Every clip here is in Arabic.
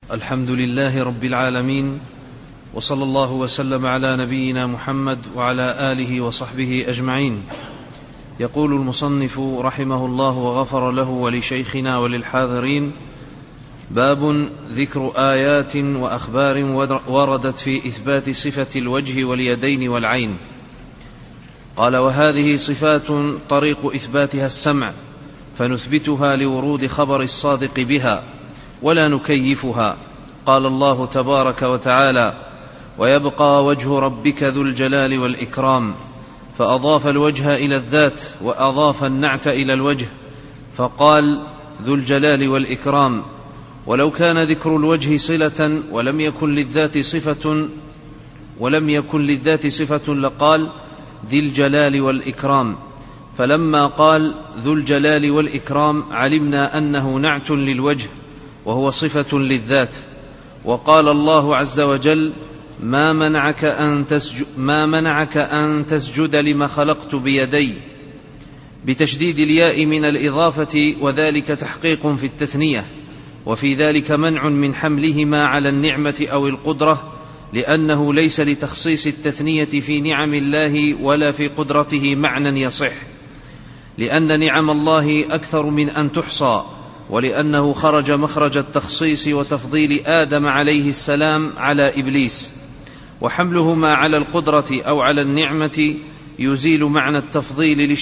الحمد لله رب العالمين، وصلى الله وسلم على نبينا محمد وعلى آله وصحبه أجمعين. يقول المصنف رحمه الله وغفر له ولشيخنا وللحاضرين: باب ذكر آيات وأخبار وردت في إثبات صفة الوجه واليدين والعين. قال: وهذه صفات طريق إثباتها السمع، فنثبتها لورود خبر الصادق بها ولا نكيفها. قال الله تبارك وتعالى: ويبقى وجه ربك ذو الجلال والإكرام، فأضاف الوجه إلى الذات وأضاف النعت إلى الوجه فقال ذو الجلال والإكرام. ولو كان ذكر الوجه صلة ولم يكن للذات صفة لقال ذي الجلال والإكرام، فلما قال ذو الجلال والإكرام علمنا أنه نعت للوجه وهو صفة للذات. وقال الله عز وجل: ما منعك أن تسجد لما خلقت بيدي، بتشديد الياء من الإضافة، وذلك تحقيق في التثنية، وفي ذلك منع من حملهما على النعمة أو القدرة، لأنه ليس لتخصيص التثنية في نعم الله ولا في قدرته معنى يصح، لأن نعم الله أكثر من أن تحصى، ولأنه خرج مخرج التخصيص وتفضيل آدم عليه السلام على إبليس. وحملهما على القدرة أو على النعمة يزيل معنى التفضيل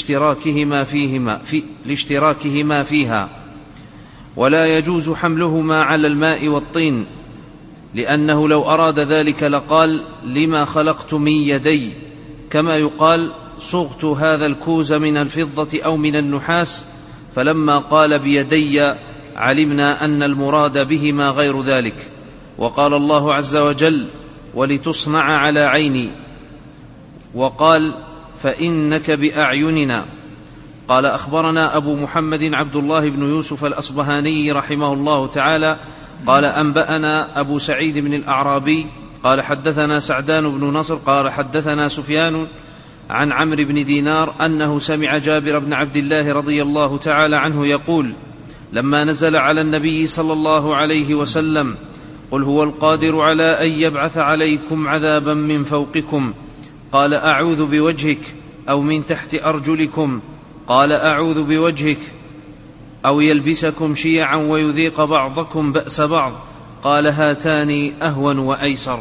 لاشتراكهما فيها. ولا يجوز حملهما على الماء والطين، لأنه لو أراد ذلك لقال لما خلقت من يدي، كما يقال صغت هذا الكوز من الفضة أو من النحاس، فلما قال بيدي علمنا أن المراد بهما غير ذلك. وقال الله عز وجل: ولتصنع على عيني، وقال: فإنك بأعيننا. قال: أخبرنا أبو محمد عبد الله بن يوسف الأصبهاني رحمه الله تعالى قال: أنبأنا أبو سعيد بن الأعرابي قال: حدثنا سعدان بن نصر قال: حدثنا سفيان عن عمرو بن دينار أنه سمع جابر بن عبد الله رضي الله تعالى عنه يقول: لما نزل على النبي صلى الله عليه وسلم: قل هو القادر على أن يبعث عليكم عذابا من فوقكم، قال: أعوذ بوجهك، أو من تحت أرجلكم، قال: أعوذ بوجهك، أو يلبسكم شيعا ويذيق بعضكم بأس بعض، قال: هاتان أهون وأيسر.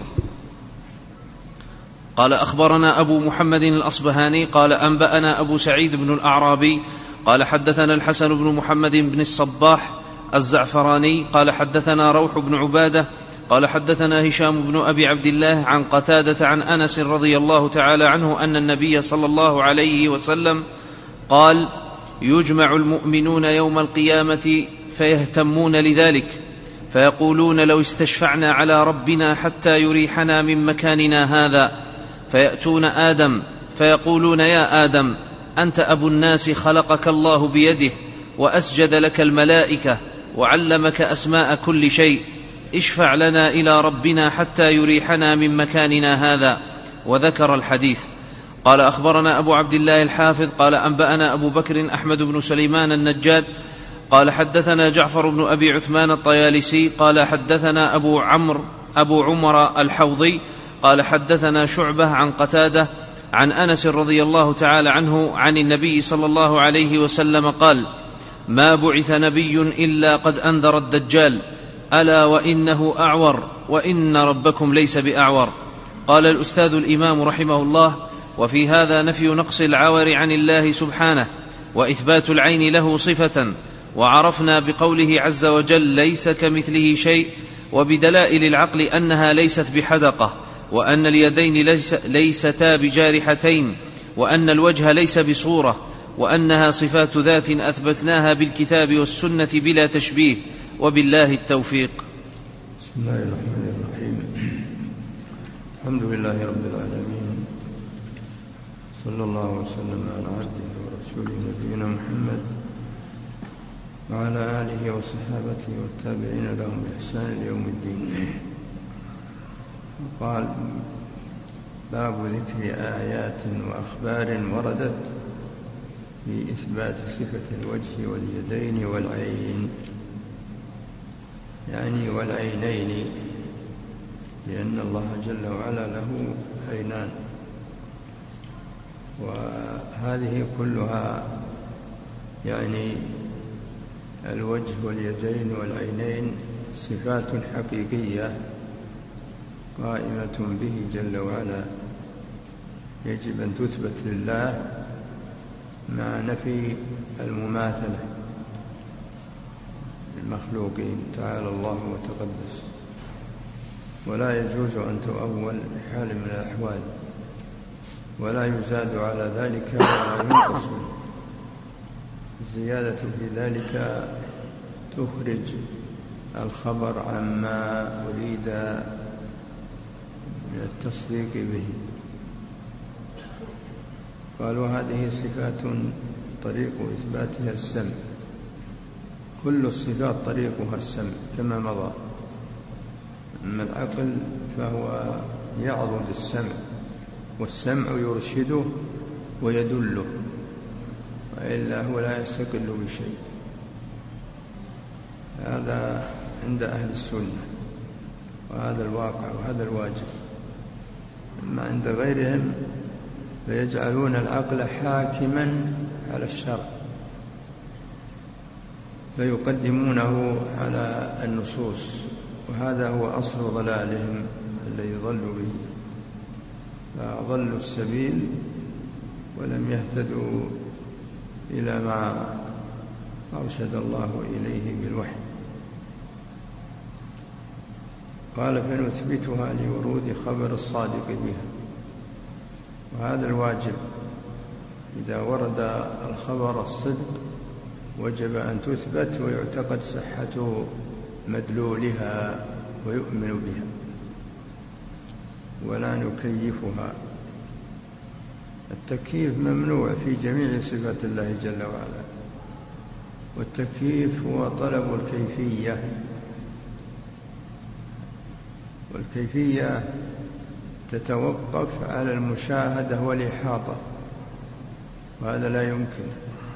قال: أخبرنا أبو محمد الأصبهاني قال: أنبأنا أبو سعيد بن الأعرابي قال: حدثنا الحسن بن محمد بن الصباح الزعفراني قال: حدثنا روح بن عبادة قال: حدثنا هشام بن أبي عبد الله عن قتادة عن أنس رضي الله تعالى عنه أن النبي صلى الله عليه وسلم قال: يجمع المؤمنون يوم القيامة فيهتمون لذلك، فيقولون: لو استشفعنا على ربنا حتى يريحنا من مكاننا هذا، فيأتون آدم فيقولون: يا آدم، أنت أبو الناس، خلقك الله بيده، وأسجد لك الملائكة، وعلمك أسماء كل شيء، اشفع لنا إلى ربنا حتى يريحنا من مكاننا هذا. وذكر الحديث. قال: أخبرنا أبو عبد الله الحافظ قال: أنبأنا أبو بكر أحمد بن سليمان النجاد قال: حدثنا جعفر بن أبي عثمان الطيالسي قال: حدثنا أبو عمر الحوضي قال: حدثنا شعبة عن قتادة عن أنس رضي الله تعالى عنه عن النبي صلى الله عليه وسلم قال: ما بعث نبي إلا قد أنذر الدجال، ألا وإنه أعور، وإن ربكم ليس بأعور. قال الأستاذ الإمام رحمه الله: وفي هذا نفي نقص العور عن الله سبحانه، وإثبات العين له صفة. وعرفنا بقوله عز وجل: ليس كمثله شيء، وبدلائل العقل أنها ليست بحدقة، وأن اليدين ليستا بجارحتين، وأن الوجه ليس بصورة، وأنها صفات ذات أثبتناها بالكتاب والسنة بلا تشبيه، وبالله التوفيق. بسم الله الرحمن الرحيم. الحمد لله رب العالمين، صلى الله وسلم على عبده ورسوله نبينا محمد وعلى آله وصحابته والتابعين لهم بإحسان يوم الدين. قال: باب ذكر آيات وأخبار وردت في إثبات صفة الوجه واليدين والعين. يعني والعينين، لأن الله جل وعلا له عينان، وهذه كلها يعني الوجه واليدين والعينين صفات حقيقية قائمة به جل وعلا، يجب أن تثبت لله مع نفي المماثلة للمخلوقين تعالى الله وتقدس، ولا يجوز أن تؤول بحال من الأحوال، ولا يزاد على ذلك ولا ينقص. الزيادة في ذلك تخرج الخبر عما أريد من التصديق به. قالوا هذه صفات طريق إثباتها السمع، كل الصفات طريقها السمع كما مضى. أما العقل فهو يعضد السمع، والسمع يرشده ويدله، وإلا هو لا يستقل بشيء. هذا عند أهل السنة، وهذا الواقع وهذا الواجب. أما عند غيرهم فيجعلون العقل حاكما على الشرع، فيقدمونه على النصوص، وهذا هو أصل ضلالهم الذي ضلوا به، فأضلوا السبيل ولم يهتدوا إلى ما أرشد الله إليه بالوحي. قال فنثبتها لورود خبر الصادق بها، وهذا الواجب. إذا ورد الخبر الصدق وجب أن تثبت ويعتقد صحة مدلولها ويؤمن بها، ولا نكيفها. التكييف ممنوع في جميع صفات الله جل وعلا، والتكييف هو طلب الكيفية، والكيفية تتوقف على المشاهدة والإحاطة، وهذا لا يمكن.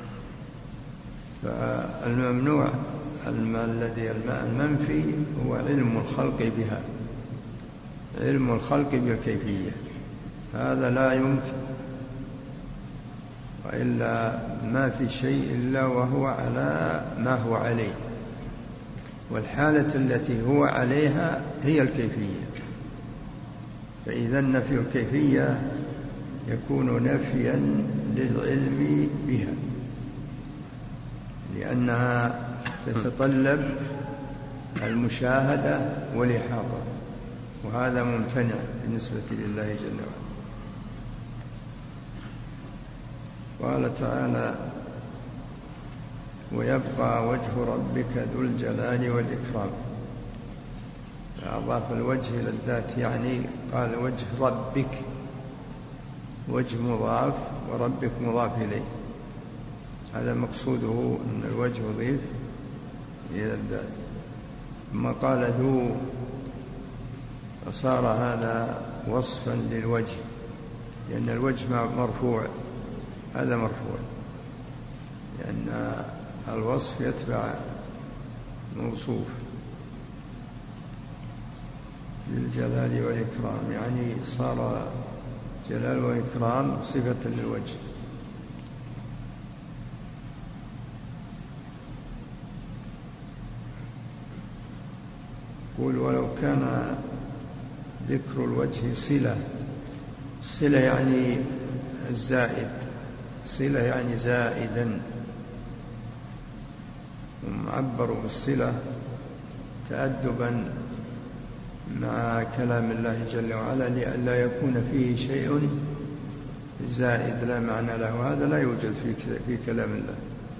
فالممنوع الذي المنفي هو علم الخلق بها، علم الخلق بالكيفية، هذا لا يمكن، وإلا ما في شيء إلا وهو على ما هو عليه، والحالة التي هو عليها هي الكيفية. فإذا نفي الكيفية يكون نفيا للعلم بها، لأنها تتطلب المشاهدة والإحاطة، وهذا ممتنع بالنسبة لله جل وعلا. قال تعالى ويبقى وجه ربك ذو الجلال والإكرام، فأضاف الوجه إلى الذات، يعني قال وجه ربك، وجه مضاف وربك مضاف إليه، هذا مقصوده أن الوجه يضيف إلى الذات. ثم قال ذو، فصار هذا وصفا للوجه، لأن الوجه مرفوع، هذا مرفوع، لأن الوصف يتبع موصوف. للجلال والإكرام يعني صار جلال وإكرام صفة للوجه. قل ولو كان ذكر الوجه صلة، صلة يعني الزائد، صلة يعني زائدا، ومعبر بالصلة تأدبا مع كلام الله جل وعلا لئلا يكون فيه شيء زائد لا معنى له، هذا لا يوجد في كلام الله،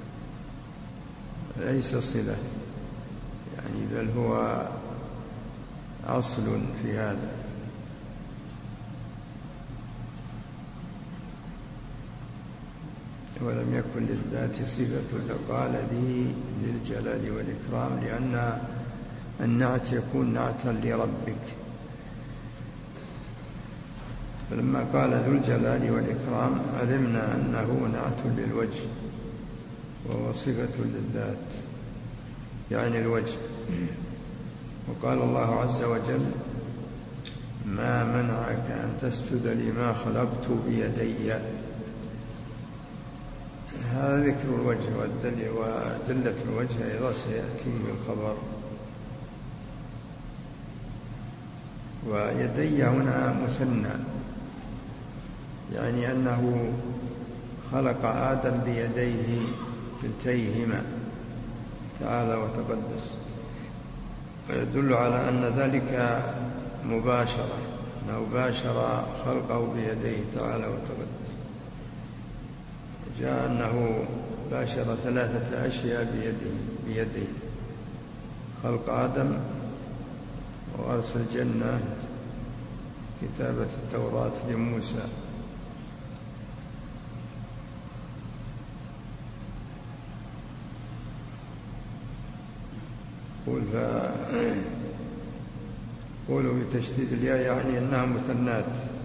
ليس صلة يعني، بل هو أصل في هذا. ولم يكن للذات صفة لقال ذي للجلال والإكرام، لأن النعت يكون نعتا لربك. فلما قال ذو الجلال والإكرام علمنا أنه نعت للوجه وهو صفة للذات، يعني الوجه. وقال الله عز وجل: ما منعك أن تسجد لما خلقت بيدي. هذا ذكر الوجه ودلة الوجه أيضا سيأتي بالخبر. ويدي هنا مثنى، يعني أنه خلق آدم بيديه كلتيهما تعالى وتقدس، ويدل على أن ذلك مباشرة، أنه باشر خلقه بيديه تعالى وتقدس. جاء أنه باشر 3 أشياء بيده: خلق آدم، وأرسل الجنة، كتابة التوراة لموسى. قولوا بتشديد الياء يعني أنها مثنات،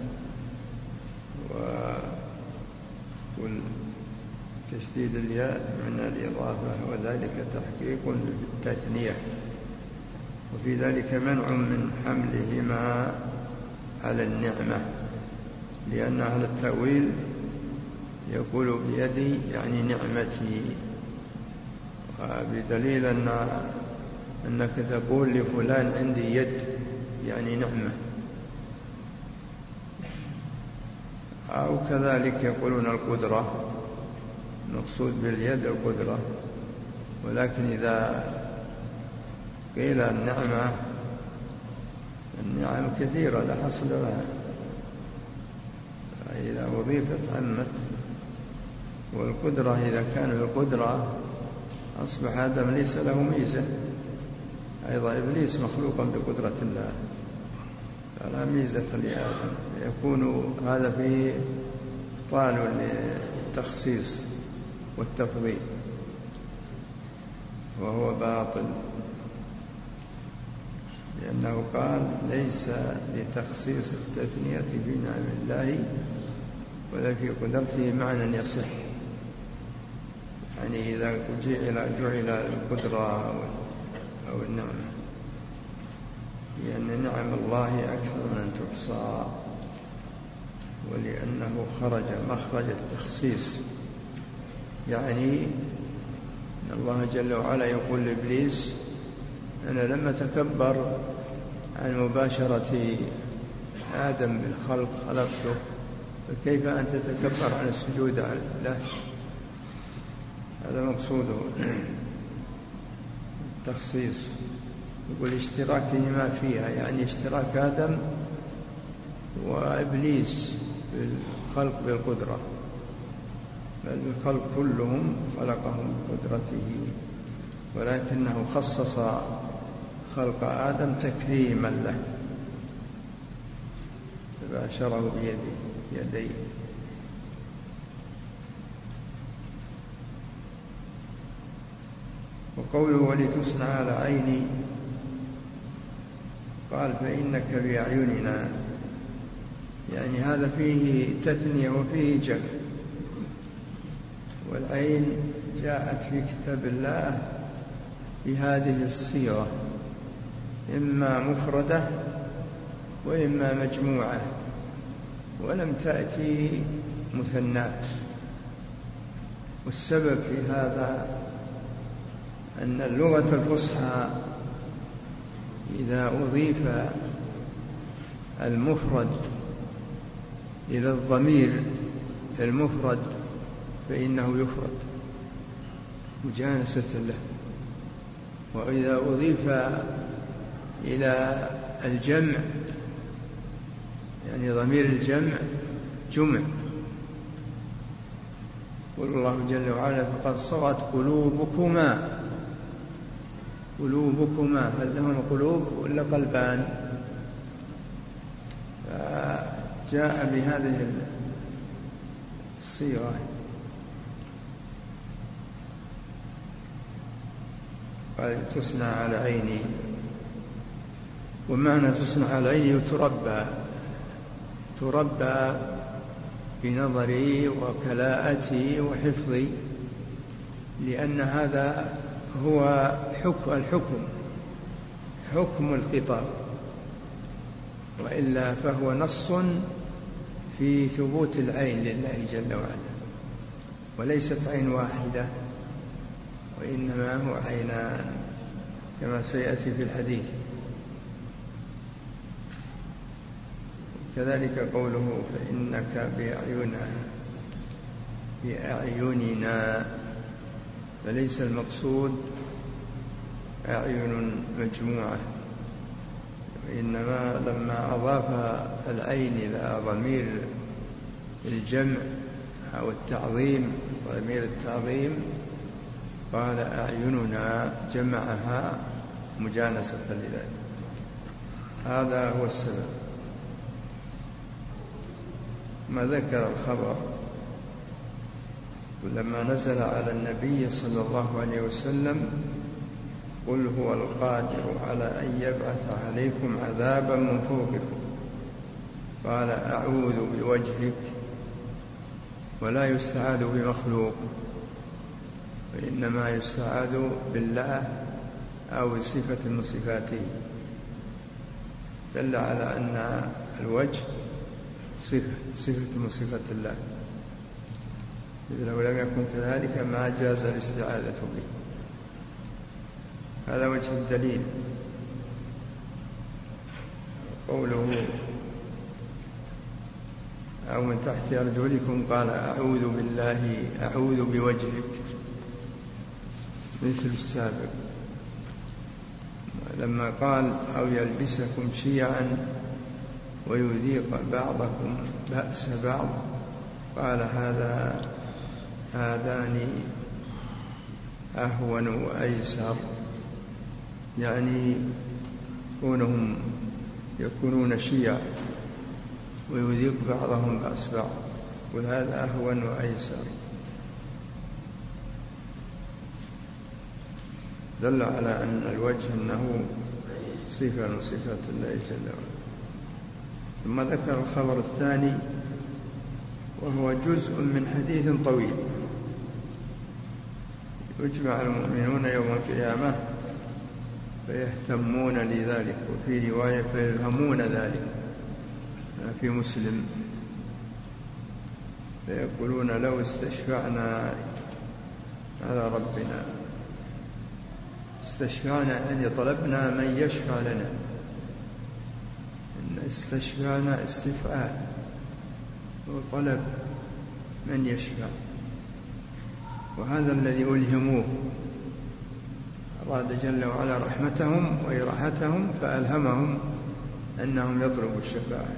وتشديد الياء من الإضافة، وذلك تحقيق بالتثنية، وفي ذلك منع من حملهما على النعمة، لأن أهل التأويل يقول بيدي يعني نعمتي، بدليل أنك تقول لفلان عندي يد يعني نعمة، أو كذلك يقولون القدرة، مقصود باليد القدرة، ولكن إذا قيل النعمة النعم كثيرة لا حصر لها، إذا أضيفت عمت. والقدرة إذا كان القدرة أصبح آدم ليس له ميزة، أيضا إبليس مخلوقا بقدرة الله فلا ميزة لآدم، يكون هذا فيه طعن للتخصيص والتفضيل وهو باطل، لأنه قال: ليس لتخصيص التثنية في نعم الله ولا في قدرته معنى يصح، يعني إذا جعل القدرة أو النعمة، لأن نعم الله أكثر من أن تحصى، ولأنه خرج مخرج التخصيص، يعني أن الله جل وعلا يقول لإبليس: أنا لما تكبر عن مباشرة آدم بالخلق خلقته، فكيف أن تتكبر عن السجود له؟ هذا مقصوده التخصيص. يقول اشتراكهما فيها، يعني اشتراك آدم وإبليس بالخلق بالقدرة، بل الخلق كلهم خلقهم بقدرته، ولكنه خصص خلق آدم تكريما له، فباشره بيديه. وقوله: ولتصنع على عيني، قال: فإنك بأعيننا، يعني هذا فيه تثنية وفيه جمع. والعين جاءت في كتاب الله بهذه الصيغة، إما مفردة وإما مجموعة، ولم تأتي مثنات. والسبب في هذا أن اللغة الفصحى إذا أضيف المفرد إلى الضمير المفرد فإنه يفرد مجانسة له، وإذا أضيف إلى الجمع يعني ضمير الجمع جمع. قل الله جل وعلا: فقد صغت قلوبكما. هل لهم قلوب ولا قلبان؟ فجاء بهذه الصيغة. قال: تصنع على عيني، ومعنى تصنع على عيني تربى بنظري وكلاءتي وحفظي، لأن هذا هو الحكم، حكم الخطاب، وإلا فهو نص في ثبوت العين لله جل وعلا، وليست عين واحدة وإنما هو عينان كما سيأتي في الحديث. كذلك قوله فإنك بأعيننا، فليس المقصود أعين مجموعة، وإنما لما أضاف العين إلى ضمير الجمع أو التعظيم، ضمير التعظيم، قال أعيننا، جمعها مجانسة لذلك. هذا هو السبب. ما ذكر الخبر لما نزل على النبي صلى الله عليه وسلم قل هو القادر على أن يبعث عليكم عذابا من فوقكم، قال أعوذ بوجهك، ولا يستعاذ بمخلوق، وإنما يستعاذ بالله أو صفة من صفاته، دل على أن الوجه صفة من صفات الله، إذ لو لم يكن كذلك ما جاز الاستعاذة به. هذا وجه الدليل. قوله أو من تحت أرجلكم، قال أعوذ بالله، أعوذ بوجهك، مثل السابق. لما قال أو يلبسكم شيعا ويذيق بعضكم بأس بعض، قال هذان أهون وأيسر، يعني كونهم يكونون شيعا ويذيق بعضهم بأس بعض، وهذا أهون وأيسر، دل على أن الوجه أنه صفة من صفات الله جل وعلا. ثم ذكر الخبر الثاني وهو جزء من حديث طويل: يجمع المؤمنون يوم القيامة فيهتمون لذلك، وفي رواية فيلهمون ذلك في مسلم، فيقولون لو استشفعنا على ربنا، استشفعنا يعني طلبنا من يشفع لنا، إن استشفعنا استفعال وطلب من يشفع، وهذا الذي ألهموه. أراد جل وعلا رحمتهم وإراحتهم فألهمهم أنهم يطلبوا الشفاعة،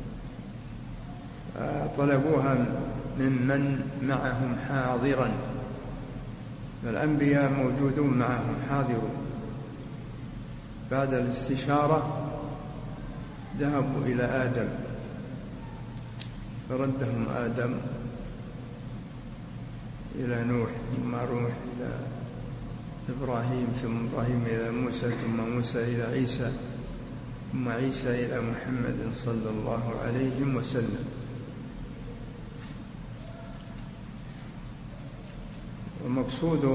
طلبوها ممن معهم حاضرا، فالأنبياء موجودون معهم حاضرون. بعد الاستشارة ذهبوا إلى آدم فردهم آدم إلى نوح، ثم نوح إلى إبراهيم، ثم إبراهيم إلى موسى، ثم موسى إلى عيسى، ثم عيسى إلى محمد صلى الله عليه وسلم. ومقصوده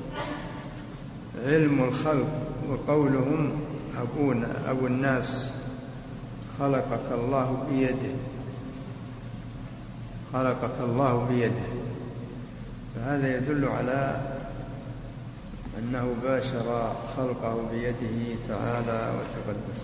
علم الخلق، وقولهم أبونا أبو الناس خلقك الله بيده، خلقك الله بيده، فهذا يدل على أنه باشر خلقه بيده تعالى وتقدس.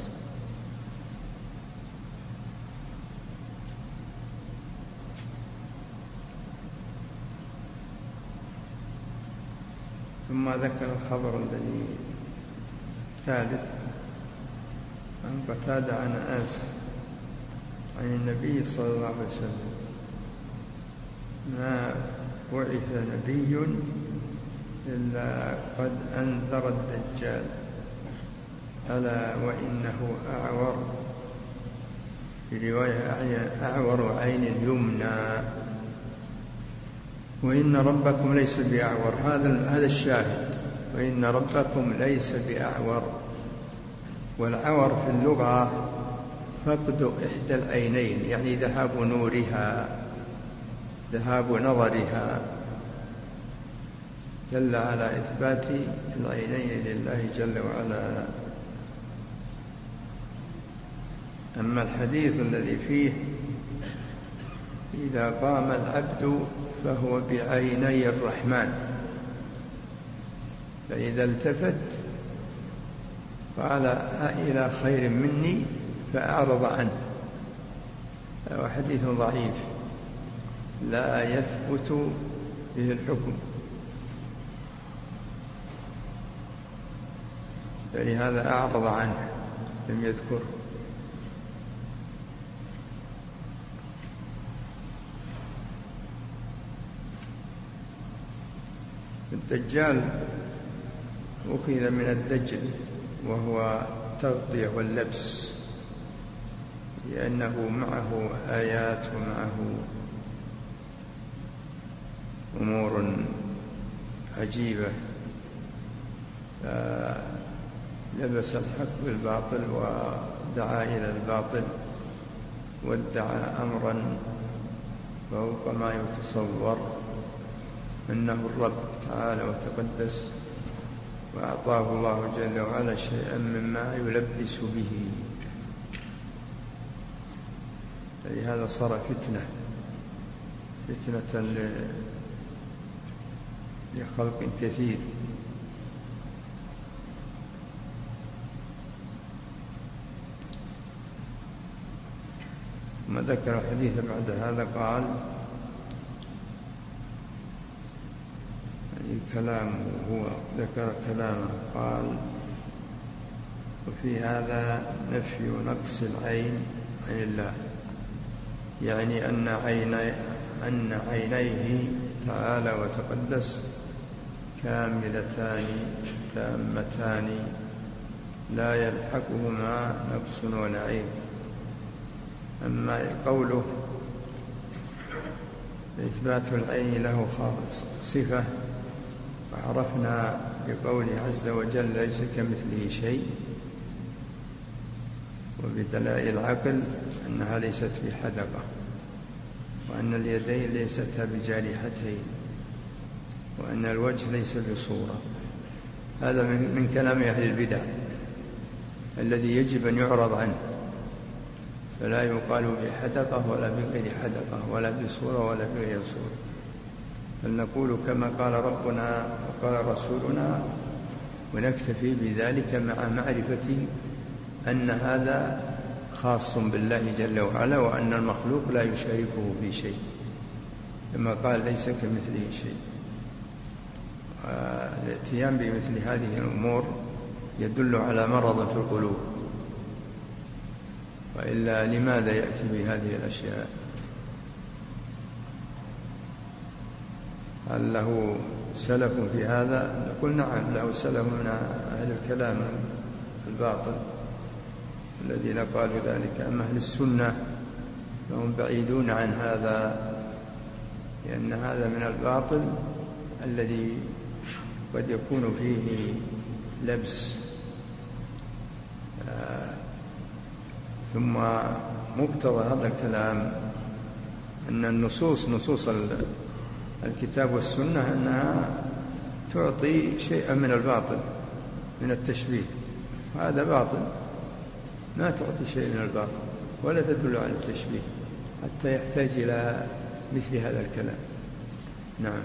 ثم ذكر الخبر الذي ثالث عن قتادة عن أنس عن النبي صلى الله عليه وسلم: ما بعث نبي إلا قد أنذر الدجال، ألا وإنه أعور، في رواية أعور عين اليمنى، وإن ربكم ليس بأعور. هذا الشاهد، وإن ربكم ليس بأعور. والعور في اللغة فقد إحدى العينين، يعني ذهاب نورها، ذهاب نظرها، دل على إثبات العينين لله جل وعلا أما الحديث الذي فيه إذا قام العبد فهو بعيني الرحمن، فإذا التفت قال إلى خير مني فأعرض عنه، هو حديث ضعيف لا يثبت به الحكم، فلهذا أعرض عنه لم يذكر. الدجال أخذ من الدجل وهو التغطية واللبس، لأنه معه آيات ومعه أمور عجيبة، لبس الحق بالباطل ودعا إلى الباطل وادعى أمرا فوق ما يتصور، إنه الرب تعالى وتقدس، وأعطاه الله جل وعلا شيئا مما يلبس به، فلهذا صار فتنة لخلق كثير. ثم ذكر الحديث بعد هذا قال كلامه، هو ذكر كلامه قال: وفي هذا نفي نقص العين عن الله، يعني أن عينيه تعالى وتقدس كاملتان تامتان لا يلحقهما نقص ولا عيب. أما قوله إثبات العين له صفة، وعرفنا بقوله عز وجل ليس كمثله شيء، وبدلائل العقل أنها ليست بحدقة، وأن اليدين ليستا بجارحتين، وأن الوجه ليس بصورة. هذا من كلام أهل البدع الذي يجب أن يعرض عنه، فلا يقال بحدقة ولا بغير حدقة ولا بصورة ولا بغير صورة، بل نقول كما قال ربنا وقال رسولنا، ونكتفي بذلك مع معرفة أن هذا خاص بالله جل وعلا، وأن المخلوق لا يشاركه في شيء، كما قال ليس كمثله شيء. الاتيان بمثل هذه الأمور يدل على مرض في القلوب، وإلا لماذا يأتي بهذه الأشياء؟ هل له سلف في هذا؟ نقول نعم، له سلف من أهل الكلام الباطل الذين قالوا ذلك. أما أهل السنة فهم بعيدون عن هذا، لأن هذا من الباطل الذي قد يكون فيه لبس. ثم مقتضى هذا الكلام أن النصوص، نصوص الكتاب والسنة، أنها تعطي شيئا من الباطل من التشبيه، وهذا باطل، ما تعطي شيء من الباطل ولا تدل على التشبيه حتى يحتاج إلى مثل هذا الكلام. نعم.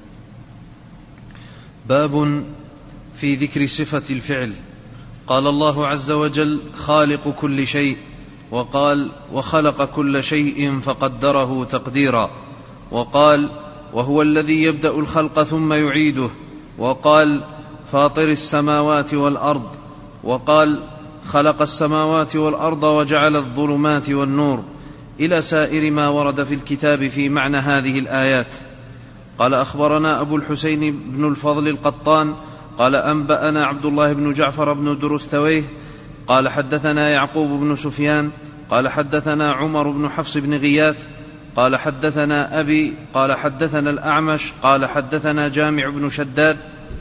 باب في ذكر صفة الفعل. قال الله عز وجل: خالق كل شيء، وقال: وخلق كل شيء فقدره تقديرا، وقال: وهو الذي يبدأ الخلق ثم يعيده، وقال: فاطر السماوات والأرض، وقال: خلق السماوات والأرض وجعل الظلمات والنور، إلى سائر ما ورد في الكتاب في معنى هذه الآيات. قال: أخبرنا أبو الحسين بن الفضل القطان قال: أنبأنا عبد الله بن جعفر بن درستويه قال: حدثنا يعقوب بن سفيان قال: حدثنا عمر بن حفص بن غياث قال: حدثنا أبي قال: حدثنا الأعمش قال: حدثنا جامع بن شداد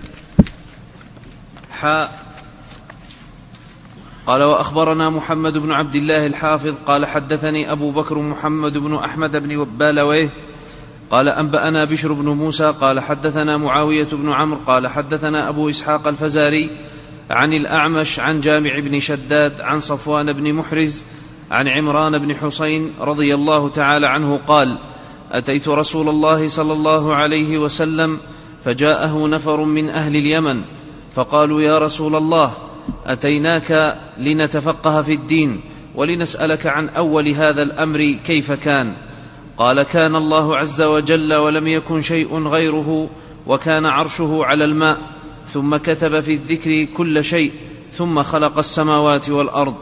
قال: وأخبرنا محمد بن عبد الله الحافظ قال: حدثني أبو بكر محمد بن أحمد بن بالويه قال: أنبأنا بشر بن موسى قال: حدثنا معاوية بن عمرو قال: حدثنا أبو إسحاق الفزاري عن الأعمش عن جامع بن شداد عن صفوان بن محرز عن عمران بن حسين رضي الله تعالى عنه قال: أتيت رسول الله صلى الله عليه وسلم فجاءه نفر من أهل اليمن فقالوا: يا رسول الله، أتيناك لنتفقه في الدين ولنسألك عن أول هذا الأمر كيف كان. قال: كان الله عز وجل ولم يكن شيء غيره، وكان عرشه على الماء، ثم كتب في الذكر كل شيء، ثم خلق السماوات والأرض.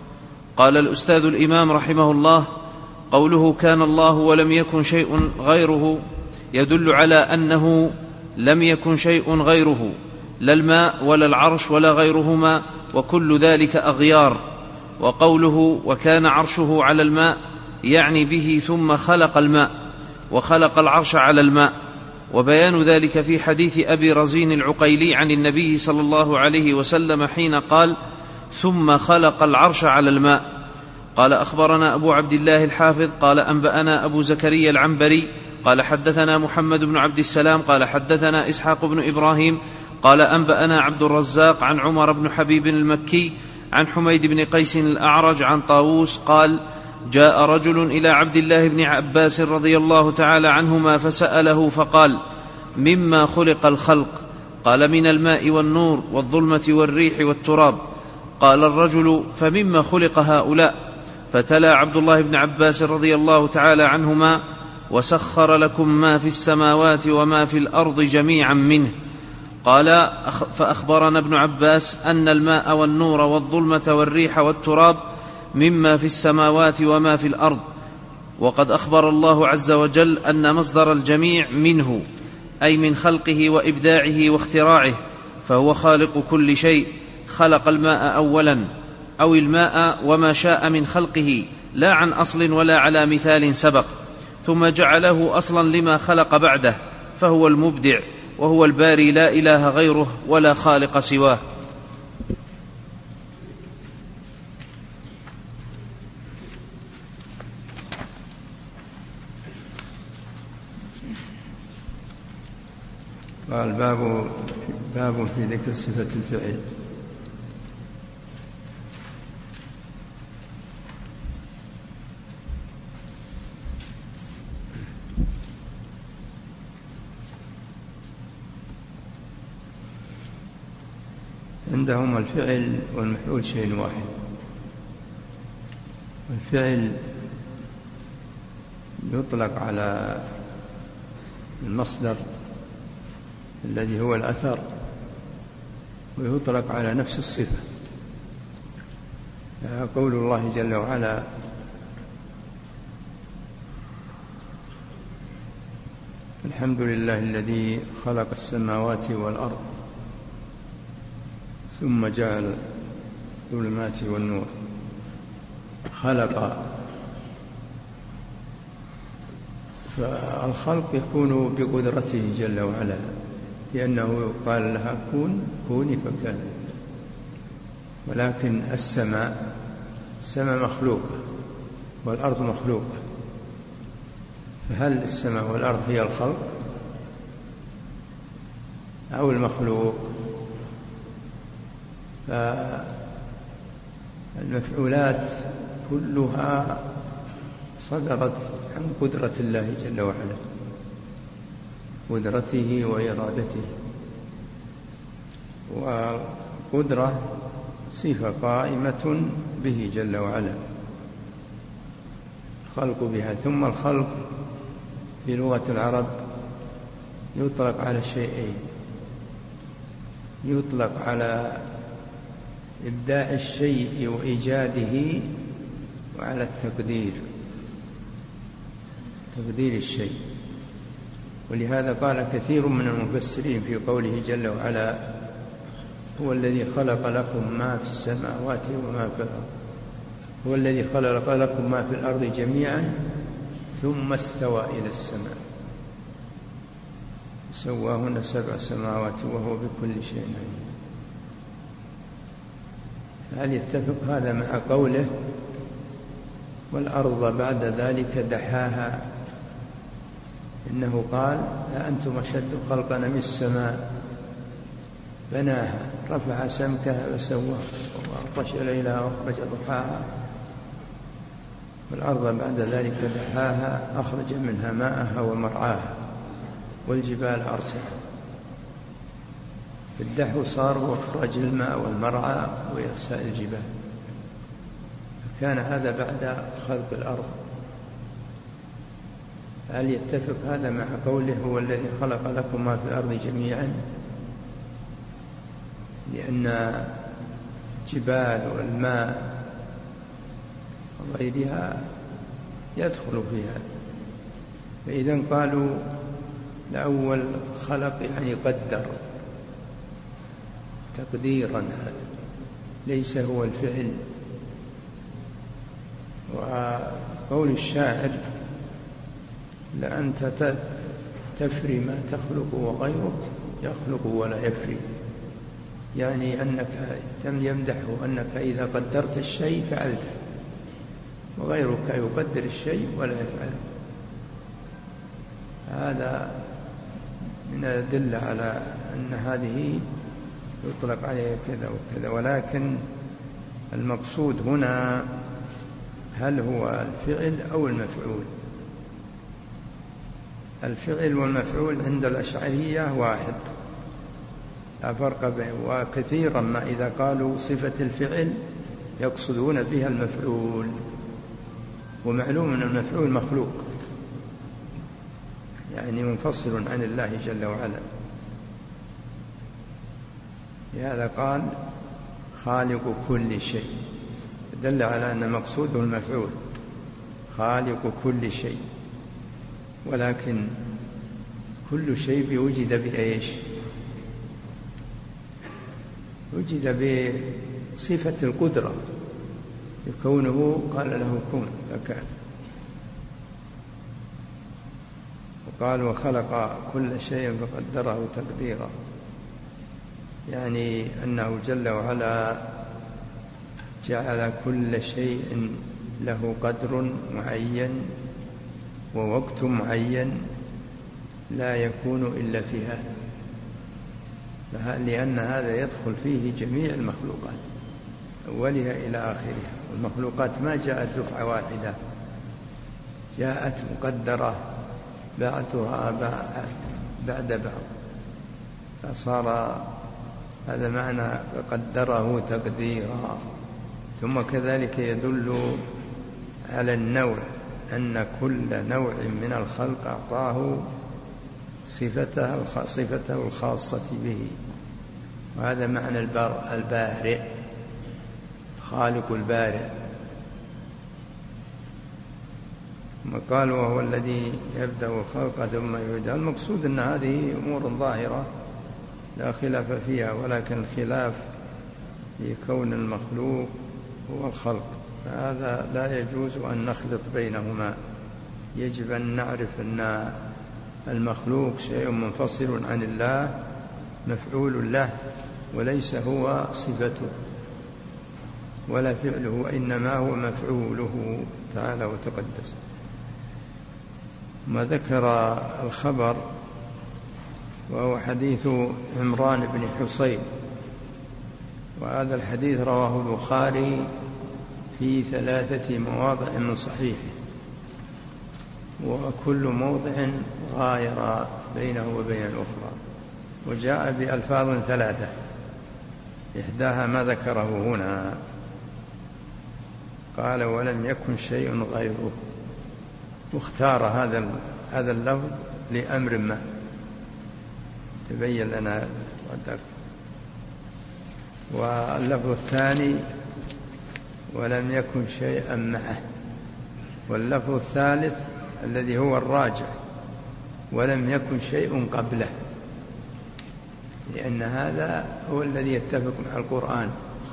قال الأستاذ الإمام رحمه الله: قوله كان الله ولم يكن شيء غيره يدل على أنه لم يكن شيء غيره، لا الماء ولا العرش ولا غيرهما، وكل ذلك أغيار. وقوله وكان عرشه على الماء يعني به ثم خلق الماء وخلق العرش على الماء. وبيان ذلك في حديث أبي رزين العقيلي عن النبي صلى الله عليه وسلم حين قال: ثم خلق العرش على الماء. قال: أخبرنا أبو عبد الله الحافظ قال: أنبأنا أبو زكريا العنبري قال: حدثنا محمد بن عبد السلام قال: حدثنا إسحاق بن إبراهيم قال: أنبأنا عبد الرزاق عن عمر بن حبيب المكي عن حميد بن قيس الأعرج عن طاووس قال: جاء رجل إلى عبد الله بن عباس رضي الله تعالى عنهما فسأله فقال: مما خلق الخلق؟ قال: من الماء والنور والظلمة والريح والتراب. قال الرجل: فمما خلق هؤلاء؟ فتلا عبد الله بن عباس رضي الله تعالى عنهما: وسخر لكم ما في السماوات وما في الأرض جميعا منه. قال: فأخبرنا ابن عباس أن الماء والنور والظلمة والريح والتراب مما في السماوات وما في الأرض. وقد أخبر الله عز وجل أن مصدر الجميع منه، أي من خلقه وإبداعه واختراعه، فهو خالق كل شيء. خلق الماء أولا، أو الماء وما شاء من خلقه، لا عن أصل ولا على مثال سبق، ثم جعله أصلا لما خلق بعده، فهو المبدع وهو الباري، لا إله غيره ولا خالق سواه. قال: باب في ذكر صفة الفعل. عندهم الفعل والمفعول شيء واحد. الفعل يطلق على المصدر الذي هو الأثر، ويطلق على نفس الصفة. قول الله جل وعلا: الحمد لله الذي خلق السماوات والأرض ثم جعل الظلمات والنور. خلق، فالخلق يكون بقدرته جل وعلا، لأنه قال لها كوني فكان. ولكن السماء مخلوقة والأرض مخلوقة، فهل السماء والأرض هي الخلق أو المخلوق؟ فالمفعولات كلها صدرت عن قدرة الله جل وعلا، قدرته وإرادته. والقدرة صفة قائمة به جل وعلا، الخلق بها. ثم الخلق في لغة العرب يطلق على شيئين: يطلق على إبداع الشيء وإيجاده، وعلى التقدير، تقدير الشيء. ولهذا قال كثير من المفسرين في قوله جل وعلا: هو الذي خلق لكم ما في السماوات وما في الأرض، هو الذي خلق لكم ما في الأرض جميعا ثم استوى إلى السماء سواهن 7 سماوات وهو بكل شيء عليم. هل يتفق هذا مع قوله: والأرض بعد ذلك دحاها؟ إنه قال: أأنتم أشد خلقا من السماء بناها رفع سمكها فسواها وأغطش ليلها وأخرج ضحاها. والأرض بعد ذلك دحاها أخرج منها ماءها ومرعاها، والجبال أرساها. الدحو صار وإخراج الماء والمرعى وإرساء الجبال، كان هذا بعد خلق الأرض. هل يتفق هذا مع قوله هو الذي خلق لكم ما في الأرض جميعا؟ لأن الجبال والماء وغيرها يدخل في هذا. فإذا قالوا الأول خلق يعني قدر تقديرا، هذا ليس هو الفعل. وقول الشاعر لأنت تفري ما تخلق وغيرك يخلق ولا يفري، يعني أنك يمدحه أنك إذا قدرت الشيء فعلته، وغيرك يقدر الشيء ولا يفعله. هذا من الأدلة على أن هذه يطلق عليها كذا وكذا. ولكن المقصود هنا هل هو الفعل أو المفعول؟ الفعل والمفعول عند الأشعرية واحد، لا فرق بينه. وكثيرا ما إذا قالوا صفة الفعل يقصدون بها المفعول، ومعلوم أن المفعول مخلوق، يعني منفصل عن الله جل وعلا. لهذا قال خالق كل شيء، دل على أن مقصوده المفعول، خالق كل شيء. ولكن كل شيء وجد بإيش؟ وجد بصفة القدرة، بكونه قال له كن فكان. وقال وخلق كل شيء فقدره تقديرا، يعني أنه جل وعلا جعل كل شيء له قدر معين ووقت معين لا يكون إلا في هذا، لأن هذا يدخل فيه جميع المخلوقات أولها إلى آخرها. والمخلوقات ما جاءت دفعة واحدة، جاءت مقدرة بعضها بعد بعض، فصار هذا معنى فقدره تقديرا. ثم كذلك يدل على النوع، أن كل نوع من الخلق أعطاه صفته الخاصة به، وهذا معنى البارئ، خالق البارئ. ثم قال وهو الذي يبدأ الخلق ثم يعيده. المقصود أن هذه أمور ظاهرة لا خلاف فيها، ولكن الخلاف في كون المخلوق هو الخلق، فهذا لا يجوز أن نخلط بينهما. يجب أن نعرف أن المخلوق شيء منفصل عن الله، مفعول له، وليس هو صفته ولا فعله، وإنما هو مفعوله تعالى وتقدس. ما ذكر الخبر وهو حديث عمران بن حصين، وهذا الحديث رواه البخاري في 3 مواضع من صحيحه، وكل موضع غاير بينه وبين الأخرى، وجاء بألفاظ 3، إحداها ما ذكره هنا، قال ولم يكن شيء غيره، واختار هذا اللفظ لأمر ما تبين لنا. واللفظ الثاني ولم يكن شيئا معه، واللفظ الثالث الذي هو الراجع ولم يكن شيء قبله، لأن هذا هو الذي يتفق مع القرآن.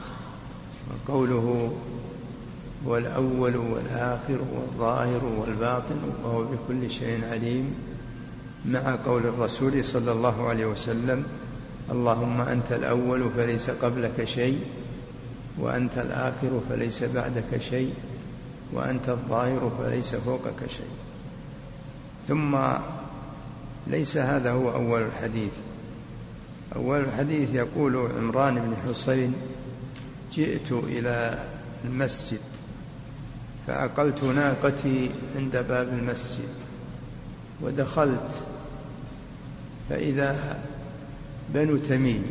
وقوله هو الأول والآخر والظاهر والباطن وهو بكل شيء عليم، مع قول الرسول صلى الله عليه وسلم اللهم أنت الأول فليس قبلك شيء، وأنت الآخر فليس بعدك شيء، وأنت الظاهر فليس فوقك شيء. ثم ليس هذا هو أول الحديث. أول الحديث يقول عمران بن حصين جئت إلى المسجد فعقلت ناقتي عند باب المسجد ودخلت فإذا بنو تميم،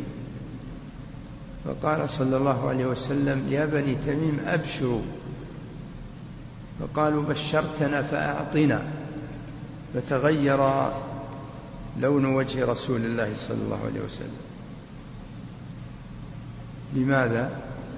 فقال صلى الله عليه وسلم: يا بني تميم أبشروا. فقالوا: بشرتنا فأعطنا. فتغير لون وجه رسول الله صلى الله عليه وسلم. لماذا؟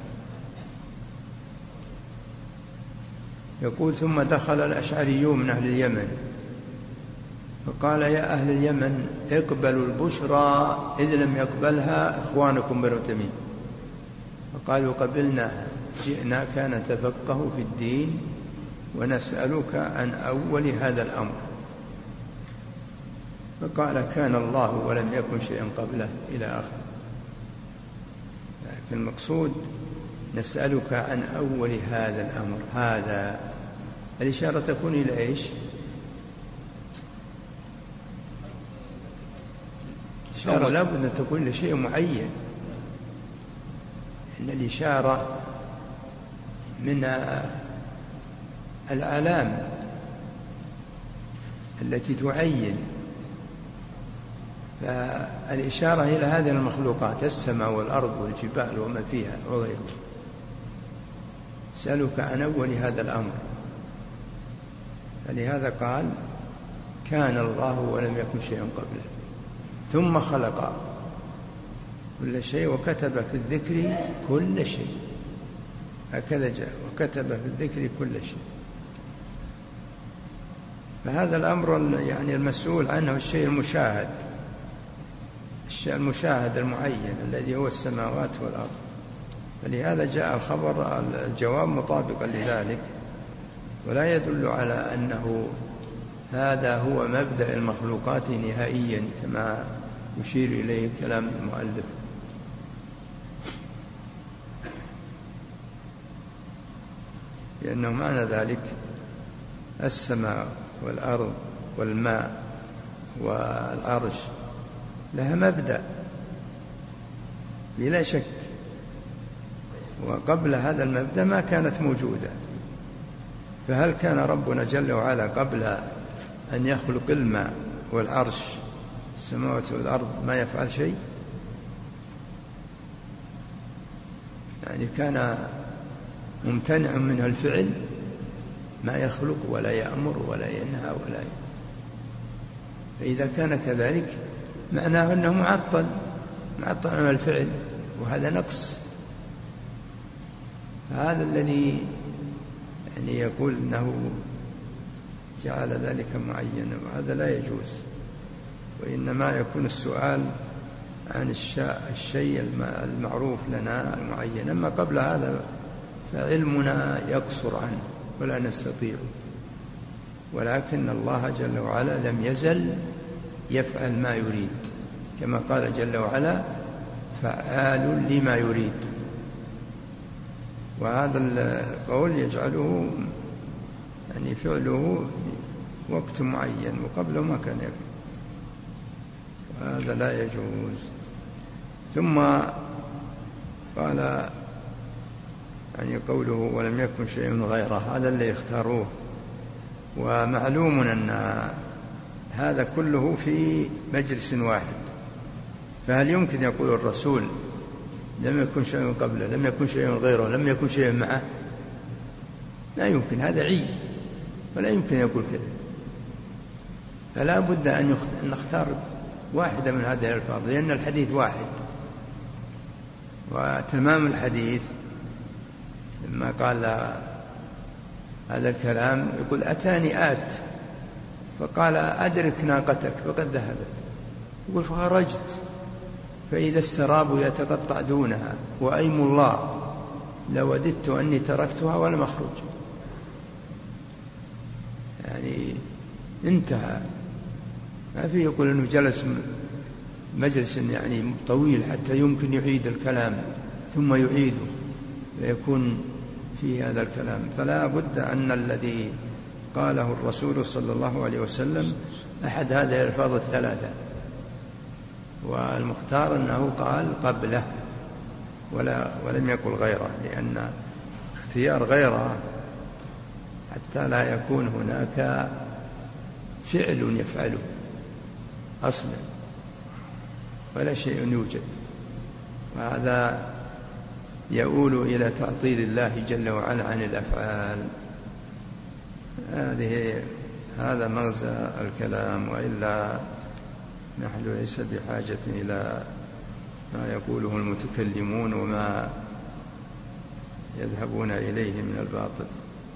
يقول: ثم دخل الأشعريون من أهل اليمن فقال: يا أهل اليمن اقبلوا البشرى إذ لم يقبلها إخوانكم بنو تميم. فقالوا: قبلناها، جئناك نتفقه في الدين ونسألك عن أول هذا الأمر. فقال: كان الله ولم يكن شيئا قبله إلى آخر. لكن المقصود نسألك عن أول هذا الأمر. هذا الإشارة تكون إلى إيش؟ الإشارة لابد أن تكون لشيء معين. إن الإشارة من الأعلام التي تعين، فالإشارة إلى هذه المخلوقات: السماء والأرض والجبال وما فيها وغيره. سألك عن أول هذا الأمر. فلهذا قال: كان الله ولم يكن شيئا قبله، ثم خلق كل شيء وكتب في الذكر كل شيء. هكذا جاء: وكتب في الذكر كل شيء. فهذا الأمر يعني المسؤول عنه الشيء المشاهد، الشيء المشاهد المعين الذي هو السماوات والأرض. فلهذا جاء الخبر الجواب مطابقا لذلك، ولا يدل على أنه هذا هو مبدأ المخلوقات نهائيا كما يشير إليه كلام المؤلف. لأنه معنى ذلك السماء والأرض والماء والعرش لها مبدأ بلا شك، وقبل هذا المبدأ ما كانت موجودة. فهل كان ربنا جل وعلا قبل أن يخلق الماء والعرش السماوات والأرض ما يفعل شيء؟ يعني كان ممتنع منه الفعل، ما يخلق ولا يأمر ولا ينهى ولا فإذا كان كذلك معناه أنه معطل عن الفعل، وهذا نقص. هذا الذي يعني يقول أنه جعل ذلك معينا، وهذا لا يجوز. وإنما يكون السؤال عن الشيء المعروف لنا المعين. أما قبل هذا فعلمنا يقصر عنه ولا نستطيع. ولكن الله جل وعلا لم يزل يفعل ما يريد، كما قال جل وعلا: فعال لما يريد. وهذا القول يجعله يعني فعله وقت معين، وقبله ما كان يفعل، وهذا لا يجوز. ثم قال يعني قوله: ولم يكن شيء غيره، هذا اللي اختاروه. ومعلوم أن هذا كله في مجلس واحد. فهل يمكن يقول الرسول لم يكن شيء قبله، لم يكن شيء غيره، لم يكن شيء معه؟ لا يمكن، هذا عيب، ولا يمكن يقول كذا. فلا بد أن نختار واحدة من هذه الألفاظ، لأن الحديث واحد. وتمام الحديث لما قال هذا الكلام يقول: أتاني آت فقال: أدرك ناقتك فقد ذهبت. يقول: فخرجت فإذا السراب يتقطع دونها، وأيم الله لوددت أني تركتها ولم أخرج. يعني انتهى، ما في يقول أنه جلس مجلس يعني طويل حتى يمكن يعيد الكلام ثم يعيده فيكون في هذا الكلام. فلا بد أن الذي قاله الرسول صلى الله عليه وسلم أحد هذه الألفاظ الثلاثة، والمختار أنه قال قبله ولم يقل غيره، لأن اختيار غيره حتى لا يكون هناك فعل يفعله أصلا ولا شيء يوجد، وهذا يؤول إلى تعطيل الله جل وعلا عن الأفعال. هذا مغزى الكلام، وإلا نحن ليس بحاجة إلى ما يقوله المتكلمون وما يذهبون إليه من الباطل.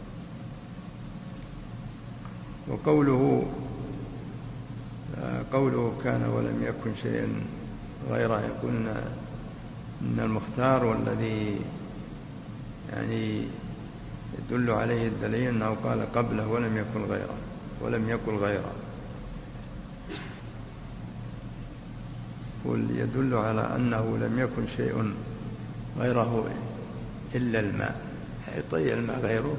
وقوله كان ولم يكن شيئا غيره، يقول إن المختار والذي يعني يدل عليه الدليل أنه قال قبله ولم يكن غيره يدل على أنه لم يكن شيء غيره إلا الماء. طيب الماء غيره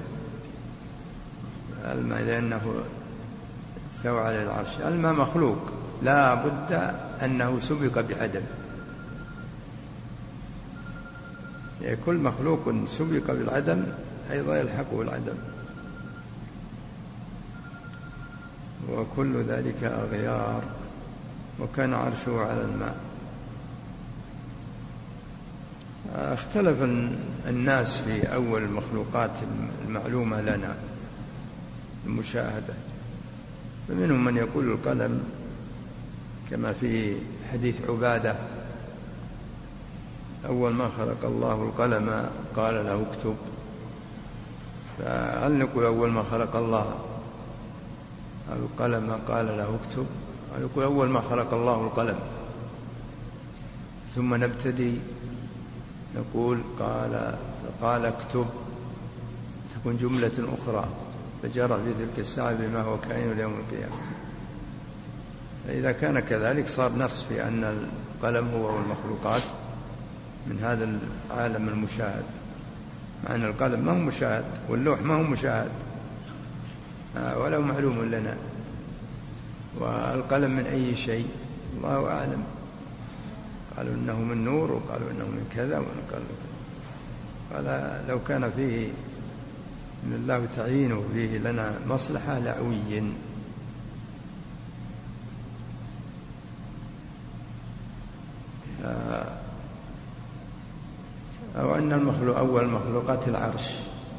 الماء لأنه استوى على العرش. الماء مخلوق لا بد أنه سبق بعدم، يعني كل مخلوق سبق بالعدم أيضا يلحقه العدم، وكل ذلك أغيار. وكان عرشه على الماء. اختلف الناس في أول المخلوقات المعلومة لنا المشاهدة، فمنهم من يقول القلم كما في حديث عبادة: أول ما خلق الله القلم قال له اكتب. فهل نقول أول ما خلق الله القلم قال له اكتب، هل نقول أول ما خلق الله القلم ثم نبتدي نقول قال اكتب، تكون جملة أخرى فجرى في تلك الساعة بما هو كائن يوم القيامة. فإذا كان كذلك صار نص في أن القلم هو المخلوقات من هذا العالم المشاهد، مع أن القلم ما هو مشاهد واللوح ما هو مشاهد ولا معلوم لنا. والقلم من أي شيء الله أعلم، قالوا إنه من نور وقالوا إنه من كذا وقالوا كذا. لو كان فيه من الله تعيينه فيه لنا مصلحة لعوي. أو أن أول مخلوقات العرش.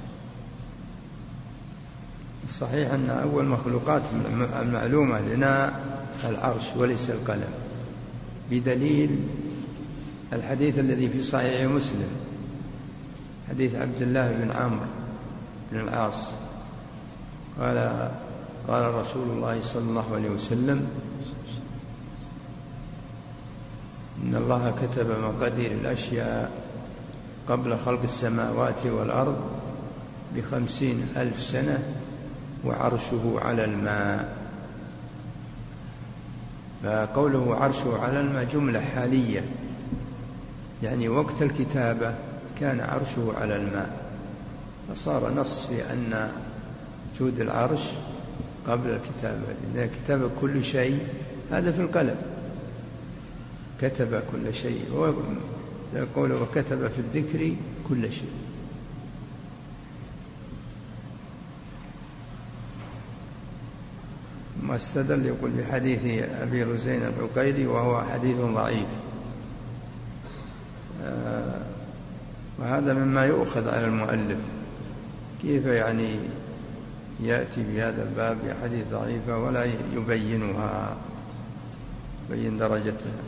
الصحيح أن أول مخلوقات المعلومة لنا العرش وليس القلم، بدليل الحديث الذي في صحيح مسلم، حديث عبد الله بن عمرو بن العاص قال رسول الله صلى الله عليه وسلم: إن الله كتب مقادير الأشياء قبل خلق السماوات والأرض ب50,000 سنة وعرشه على الماء. فقوله عرشه على الماء جملة حالية، يعني وقت الكتابة كان عرشه على الماء، فصار نص في أن وجود العرش قبل الكتابة، لأن كتاب كل شيء هذا في القلم، كتب كل شيء، ويقول وكتب في الذكر كل شيء. ما استدل يقول بحديث أبي رزين العقيلي وهو حديث ضعيف، وهذا مما يؤخذ على المؤلف، كيف يعني يأتي بهذا الباب بحديث ضعيفة ولا يبينها، يبين درجتها.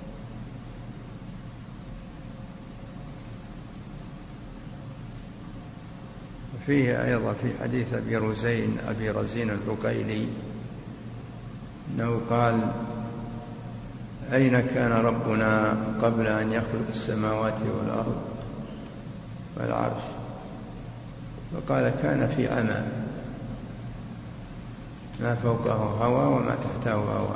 وفيه أيضا في حديث أبي رزين العقيلي أنه قال: أين كان ربنا قبل أن يخلق السماوات والأرض والعرش؟ فقال: كان في عمى، ما فوقه هوى وما تحته هوى.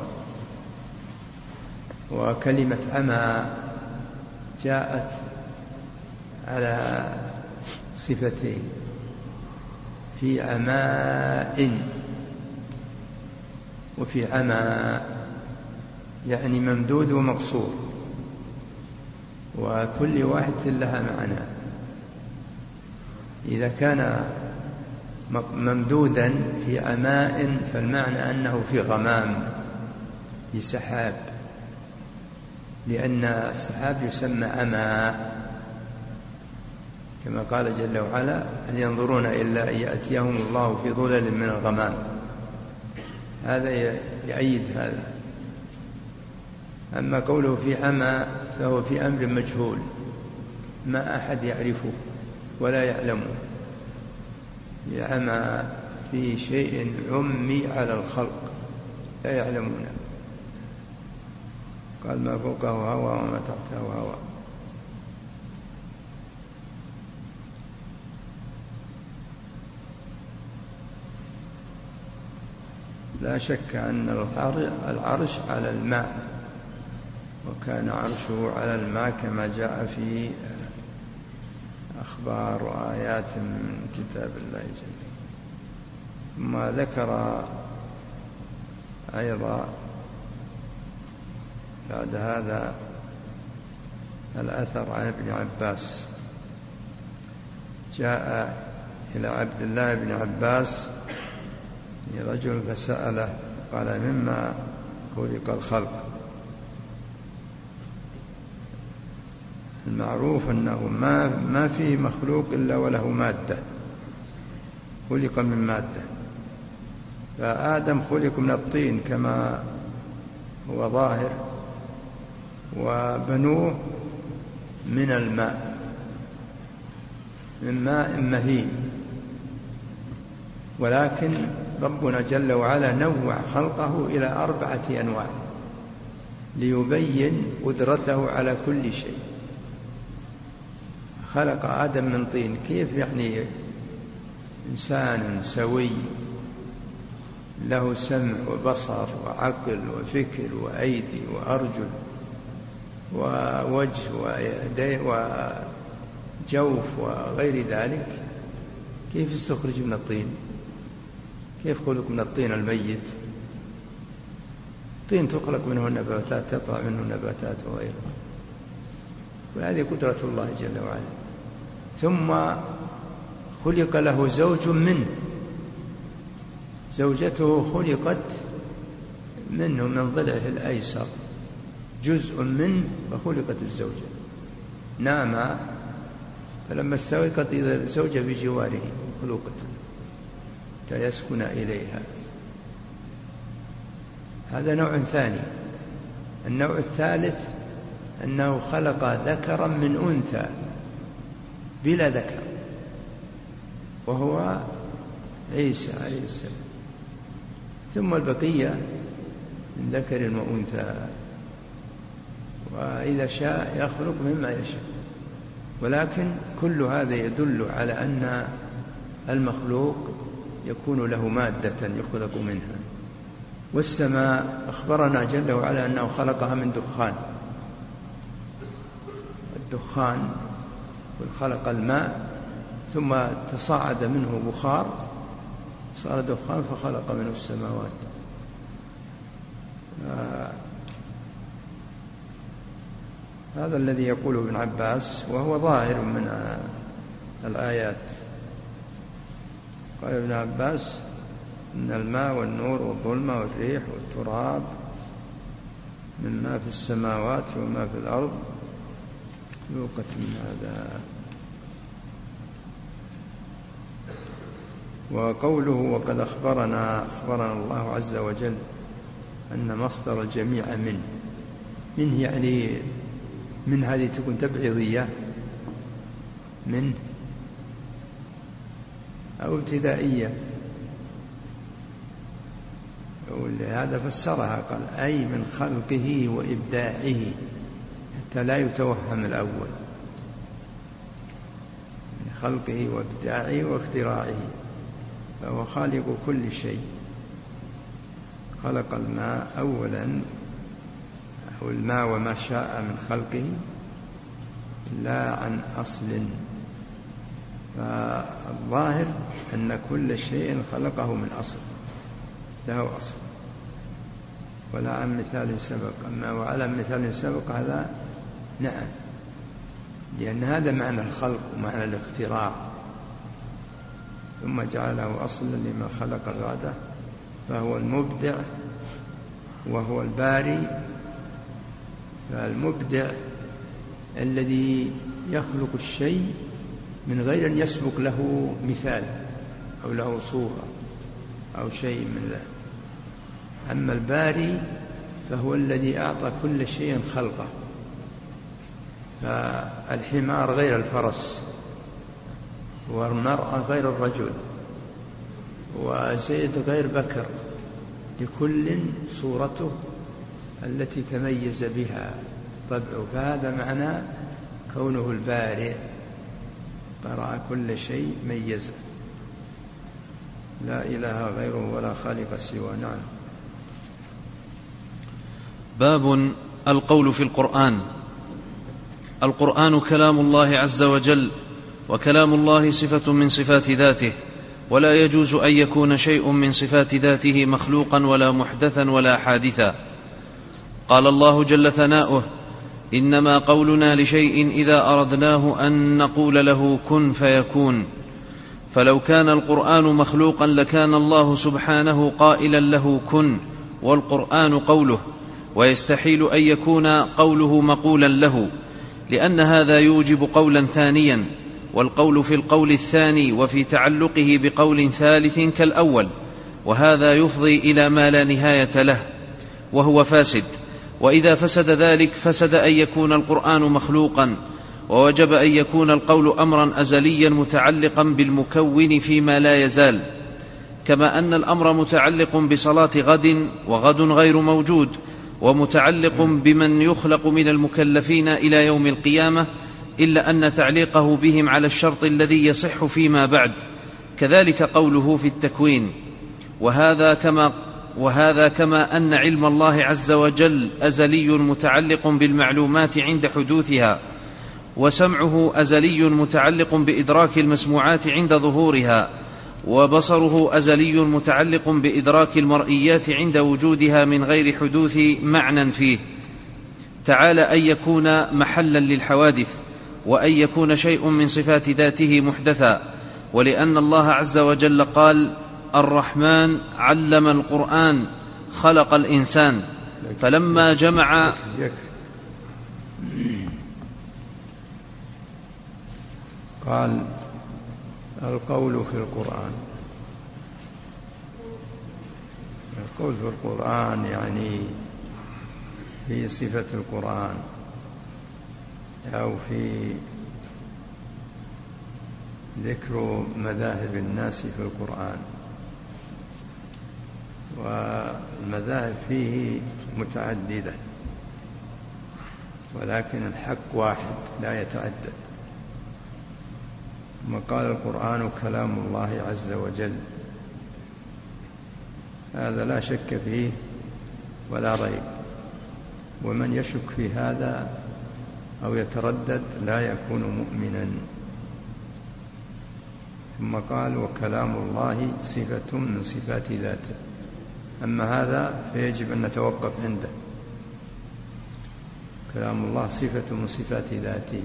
وكلمة عمى جاءت على صفتين: في عماء وفي عمى، يعني ممدود ومقصور، وكل واحد لها معنى. إذا كان ممدودا في عماء، فالمعنى أنه في غمام، في سحاب، لأن السحاب يسمى عماء، كما قال جل وعلا: هل ينظرون إلا أن يأتيهم الله في ظلل من الغمام. هذا يؤيد هذا. أما قوله في عمى فهو في أمر مجهول، ما أحد يعرفه ولا يعلمه. عمى في شيء عمي على الخلق لا يعلمونه. قال: ما فوقه هوى وما تحته هوى. لا شك أن العرش على الماء، وكان عرشه على الماء كما جاء في أخبار وآيات من كتاب الله جل. ثم ذكر أيضا بعد هذا الأثر عن ابن عباس. جاء إلى عبد الله بن عباس رجل فسأله قال: مما خلق الخلق؟ المعروف أنه ما فيه مخلوق إلا وله مادة، خلق من مادة. فآدم خلق من الطين كما هو ظاهر، وبنوه من الماء، من ماء مهين. ولكن ربنا جل وعلا نوع خلقه إلى 4 أنواع ليبين قدرته على كل شيء. خلق آدم من طين، كيف يعني إنسان سوي له سمع وبصر وعقل وفكر وأيدي وأرجل ووجه ويدين وجوف وغير ذلك، كيف يستخرج من الطين؟ كيف خلق من الطين الميت؟ طين تخلق منه النباتات، تطلع منه النباتات وغيره. وهذه قدرة الله جل وعلا. ثم خلق له زوج منه، زوجته خلقت منه من ضلعه الأيسر، جزء منه، فخلقت الزوجة. نام فلما استيقظت إذا الزوجة بجواره خلقت يسكن إليها. هذا نوع ثاني. النوع الثالث أنه خلق ذكرا من أنثى بلا ذكر، وهو عيسى عليه السلام. ثم البقية من ذكر وأنثى، وإذا شاء يخلق مما يشاء. ولكن كل هذا يدل على أن المخلوق يكون له مادة يخلق منها. والسماء أخبرنا جل وعلا أنه خلقها من دخان، الدخان، وخلق الماء ثم تصاعد منه بخار صار دخان فخلق منه السماوات. هذا الذي يقوله ابن عباس، وهو ظاهر من الآيات. قال ابن عباس: إن الماء والنور والظلمة والريح والتراب مما في السماوات وما في الأرض يوقت من هذا. وقوله: وقد أخبرنا الله عز وجل أن مصدر الجميع منه يعني من هذه تكون تبعيضية من أو ابتدائية، ولهذا فسرها قال: أي من خلقه وإبداعه، حتى لا يتوهم الأول، من خلقه وإبداعه واختراعه، فهو خالق كل شيء. خلق الماء أولا، أو الماء وما شاء من خلقه لا عن أصل. فالظاهر أن كل شيء خلقه من أصل، له أصل، ولا عن مثال سبق. أما وعلى مثال سبق هذا نعم، لأن هذا معنى الخلق ومعنى الاختراع. ثم جعله أصلا لما خلق بعده، فهو المبدع وهو الباري. فالمبدع الذي يخلق الشيء من غير أن يسبق له مثال أو له صورة أو شيء من ذلك. أما الباري فهو الذي أعطى كل شيء خلقه. فالحمار غير الفرس، والمرأة غير الرجل، وزيد غير بكر، لكل صورته التي تميز بها طبعه. فهذا معنى كونه البارئ، برأ كل شيء ميزه، لا إله غيره ولا خالق سواه. نعم. باب القول في القرآن. القرآن كلام الله عز وجل، وكلام الله صفة من صفات ذاته، ولا يجوز أن يكون شيء من صفات ذاته مخلوقا ولا محدثا ولا حادثا. قال الله جل ثناؤه: إنما قولنا لشيء إذا أردناه أن نقول له كن فيكون. فلو كان القرآن مخلوقا لكان الله سبحانه قائلا له كن، والقرآن قوله، ويستحيل أن يكون قوله مقولا له، لأن هذا يوجب قولا ثانيا، والقول في القول الثاني وفي تعلقه بقول ثالث كالأول، وهذا يفضي إلى ما لا نهاية له وهو فاسد. وإذا فسد ذلك فسد أن يكون القرآن مخلوقا، ووجب أن يكون القول أمرا أزليا متعلقا بالمكون فيما لا يزال، كما أن الأمر متعلق بصلاة غد، وغد غير موجود، ومتعلق بمن يخلق من المكلفين إلى يوم القيامة، إلا أن تعليقه بهم على الشرط الذي يصح فيما بعد. كذلك قوله في التكوين. وهذا كما أن علم الله عز وجل أزلي متعلق بالمعلومات عند حدوثها، وسمعه أزلي متعلق بإدراك المسموعات عند ظهورها، وبصره أزلي متعلق بإدراك المرئيات عند وجودها من غير حدوث معنى فيه. تعالى أن يكون محلا للحوادث، وأن يكون شيء من صفات ذاته محدثا. ولأن الله عز وجل قال: الرحمن علم القرآن خلق الإنسان. فلما جمع قال القول في القرآن. القول في القرآن يعني في صفة القرآن، أو في ذكر مذاهب الناس في القرآن. والمذاهب فيه متعددة، ولكن الحق واحد لا يتعدد. ثم قال: القرآن كلام الله عز وجل. هذا لا شك فيه ولا ريب، ومن يشك في هذا أو يتردد لا يكون مؤمنا. ثم قال: وكلام الله صفة من صفات ذاته. أما هذا فيجب أن نتوقف عنده. كلام الله صفة من صفات ذاته،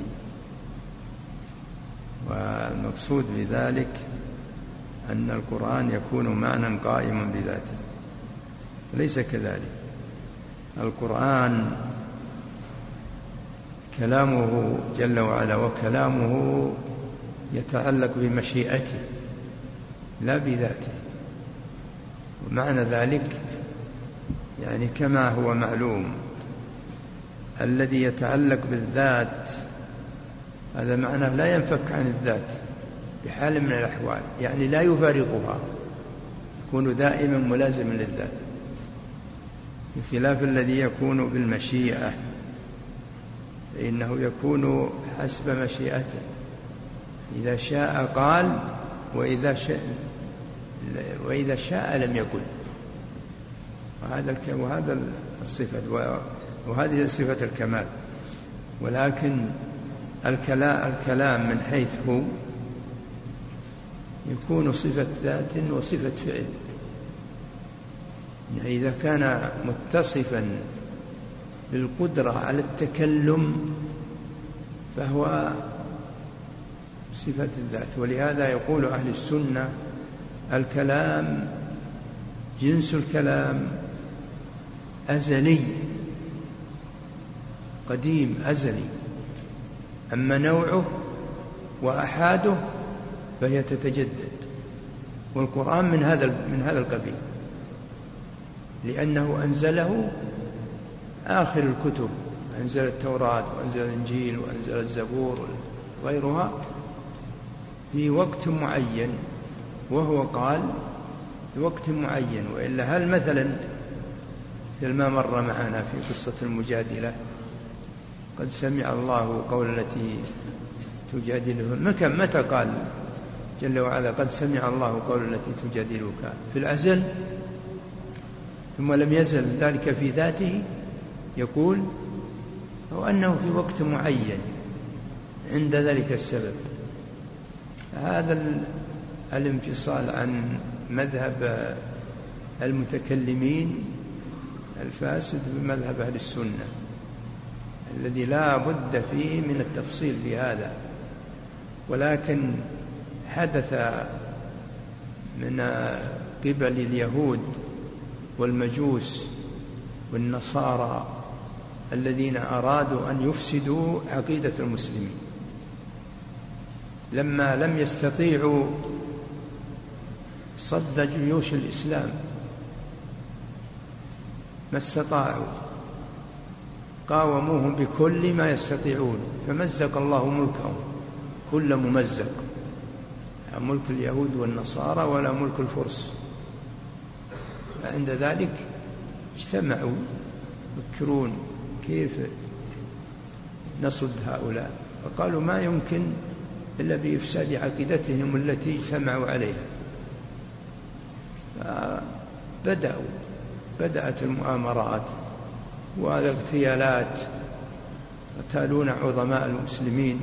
والمقصود بذلك أن القرآن يكون معنى قائما بذاته، ليس كذلك. القرآن كلامه جل وعلا، وكلامه يتعلق بمشيئته لا بذاته. ومعنى ذلك يعني كما هو معلوم الذي يتعلق بالذات هذا معناه لا ينفك عن الذات بحال من الأحوال، يعني لا يفارقها، يكون دائما ملازما للذات، بخلاف الذي يكون بالمشيئة، فإنه يكون حسب مشيئته. إذا شاء قال، وإذا شاء لم يقل. وهذا الصفة، وهذه صفة الكمال. ولكن الكلام من حيث هو يكون صفة ذات وصفة فعل. يعني إذا كان متصفا بالقدرة على التكلم فهو صفة الذات. ولهذا يقول أهل السنة الكلام جنس الكلام أزلي قديم أزلي، أما نوعه وأحاده فهي تتجدد، والقرآن من هذا القبيل، لأنه أنزله آخر الكتب، أنزل التوراة وأنزل الإنجيل وأنزل الزبور وغيرها في وقت معين، وهو قال في وقت معين. وإلا هل مثلا ما مر معنا في قصة المجادلة قد سمع الله قول التي تجادله، متى قال جل وعلا قد سمع الله قول التي تجادلك؟ في الأزل، ثم لم يزل ذلك في ذاته يقول، أو أنه في وقت معين عند ذلك السبب. هذا الانفصال عن مذهب المتكلمين الفاسد بمذهب أهل السنة الذي لا بد فيه من التفصيل في هذا. ولكن حدث من قبل اليهود والمجوس والنصارى الذين أرادوا أن يفسدوا عقيدة المسلمين، لما لم يستطيعوا صد جيوش الإسلام، ما استطاعوا، قاوموهم بكل ما يستطيعون، فمزق الله ملكهم كل ممزق، لا ملك اليهود والنصارى ولا ملك الفرس. فعند ذلك اجتمعوا يفكرون كيف نصد هؤلاء، فقالوا ما يمكن إلا بإفساد عقيدتهم التي اجتمعوا عليها. بدأت المؤامرات والاغتيالات، قتالون عظماء المسلمين،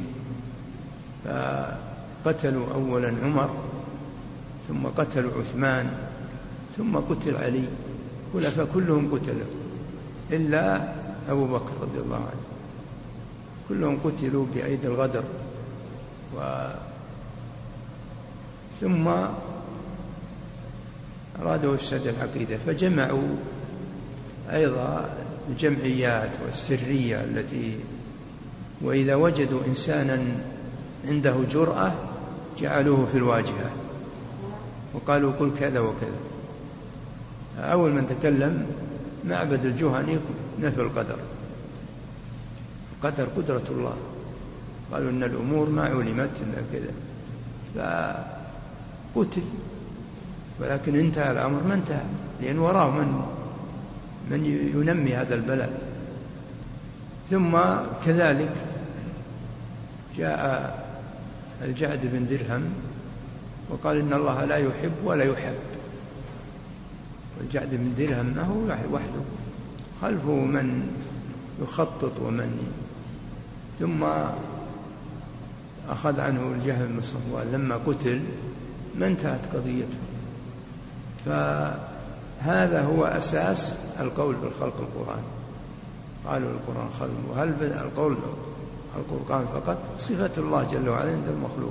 فقتلوا أولا عمر، ثم قتلوا عثمان، ثم قتل علي، فكلهم قتلوا إلا أبو بكر رضي الله عنه، كلهم قتلوا بأيدي الغدر. ثم أرادوا إفساد العقيدة، فجمعوا أيضا الجمعيات والسرية التي، وإذا وجدوا إنسانا عنده جرأة جعلوه في الواجهة وقالوا قل كذا وكذا. أول من تكلم معبد الجهني نفى القدر قدرة الله، قالوا إن الأمور ما علمت إلا كذا، فقتل. ولكن انتهى الأمر ما انتهى، لأن وراه من ينمي هذا البلاء. ثم كذلك جاء الجعد بن درهم وقال إن الله لا يحب ولا يحب. والجعد بن درهم ما هو وحده، خلفه من يخطط ثم أخذ عنه الجهم بن صفوان لما قتل، ما انتهت قضيته. فهذا هو أساس القول بالخلق القرآن. قالوا القرآن خلق، وهل القول القرآن فقط صفة الله جل وعلا عند المخلوق.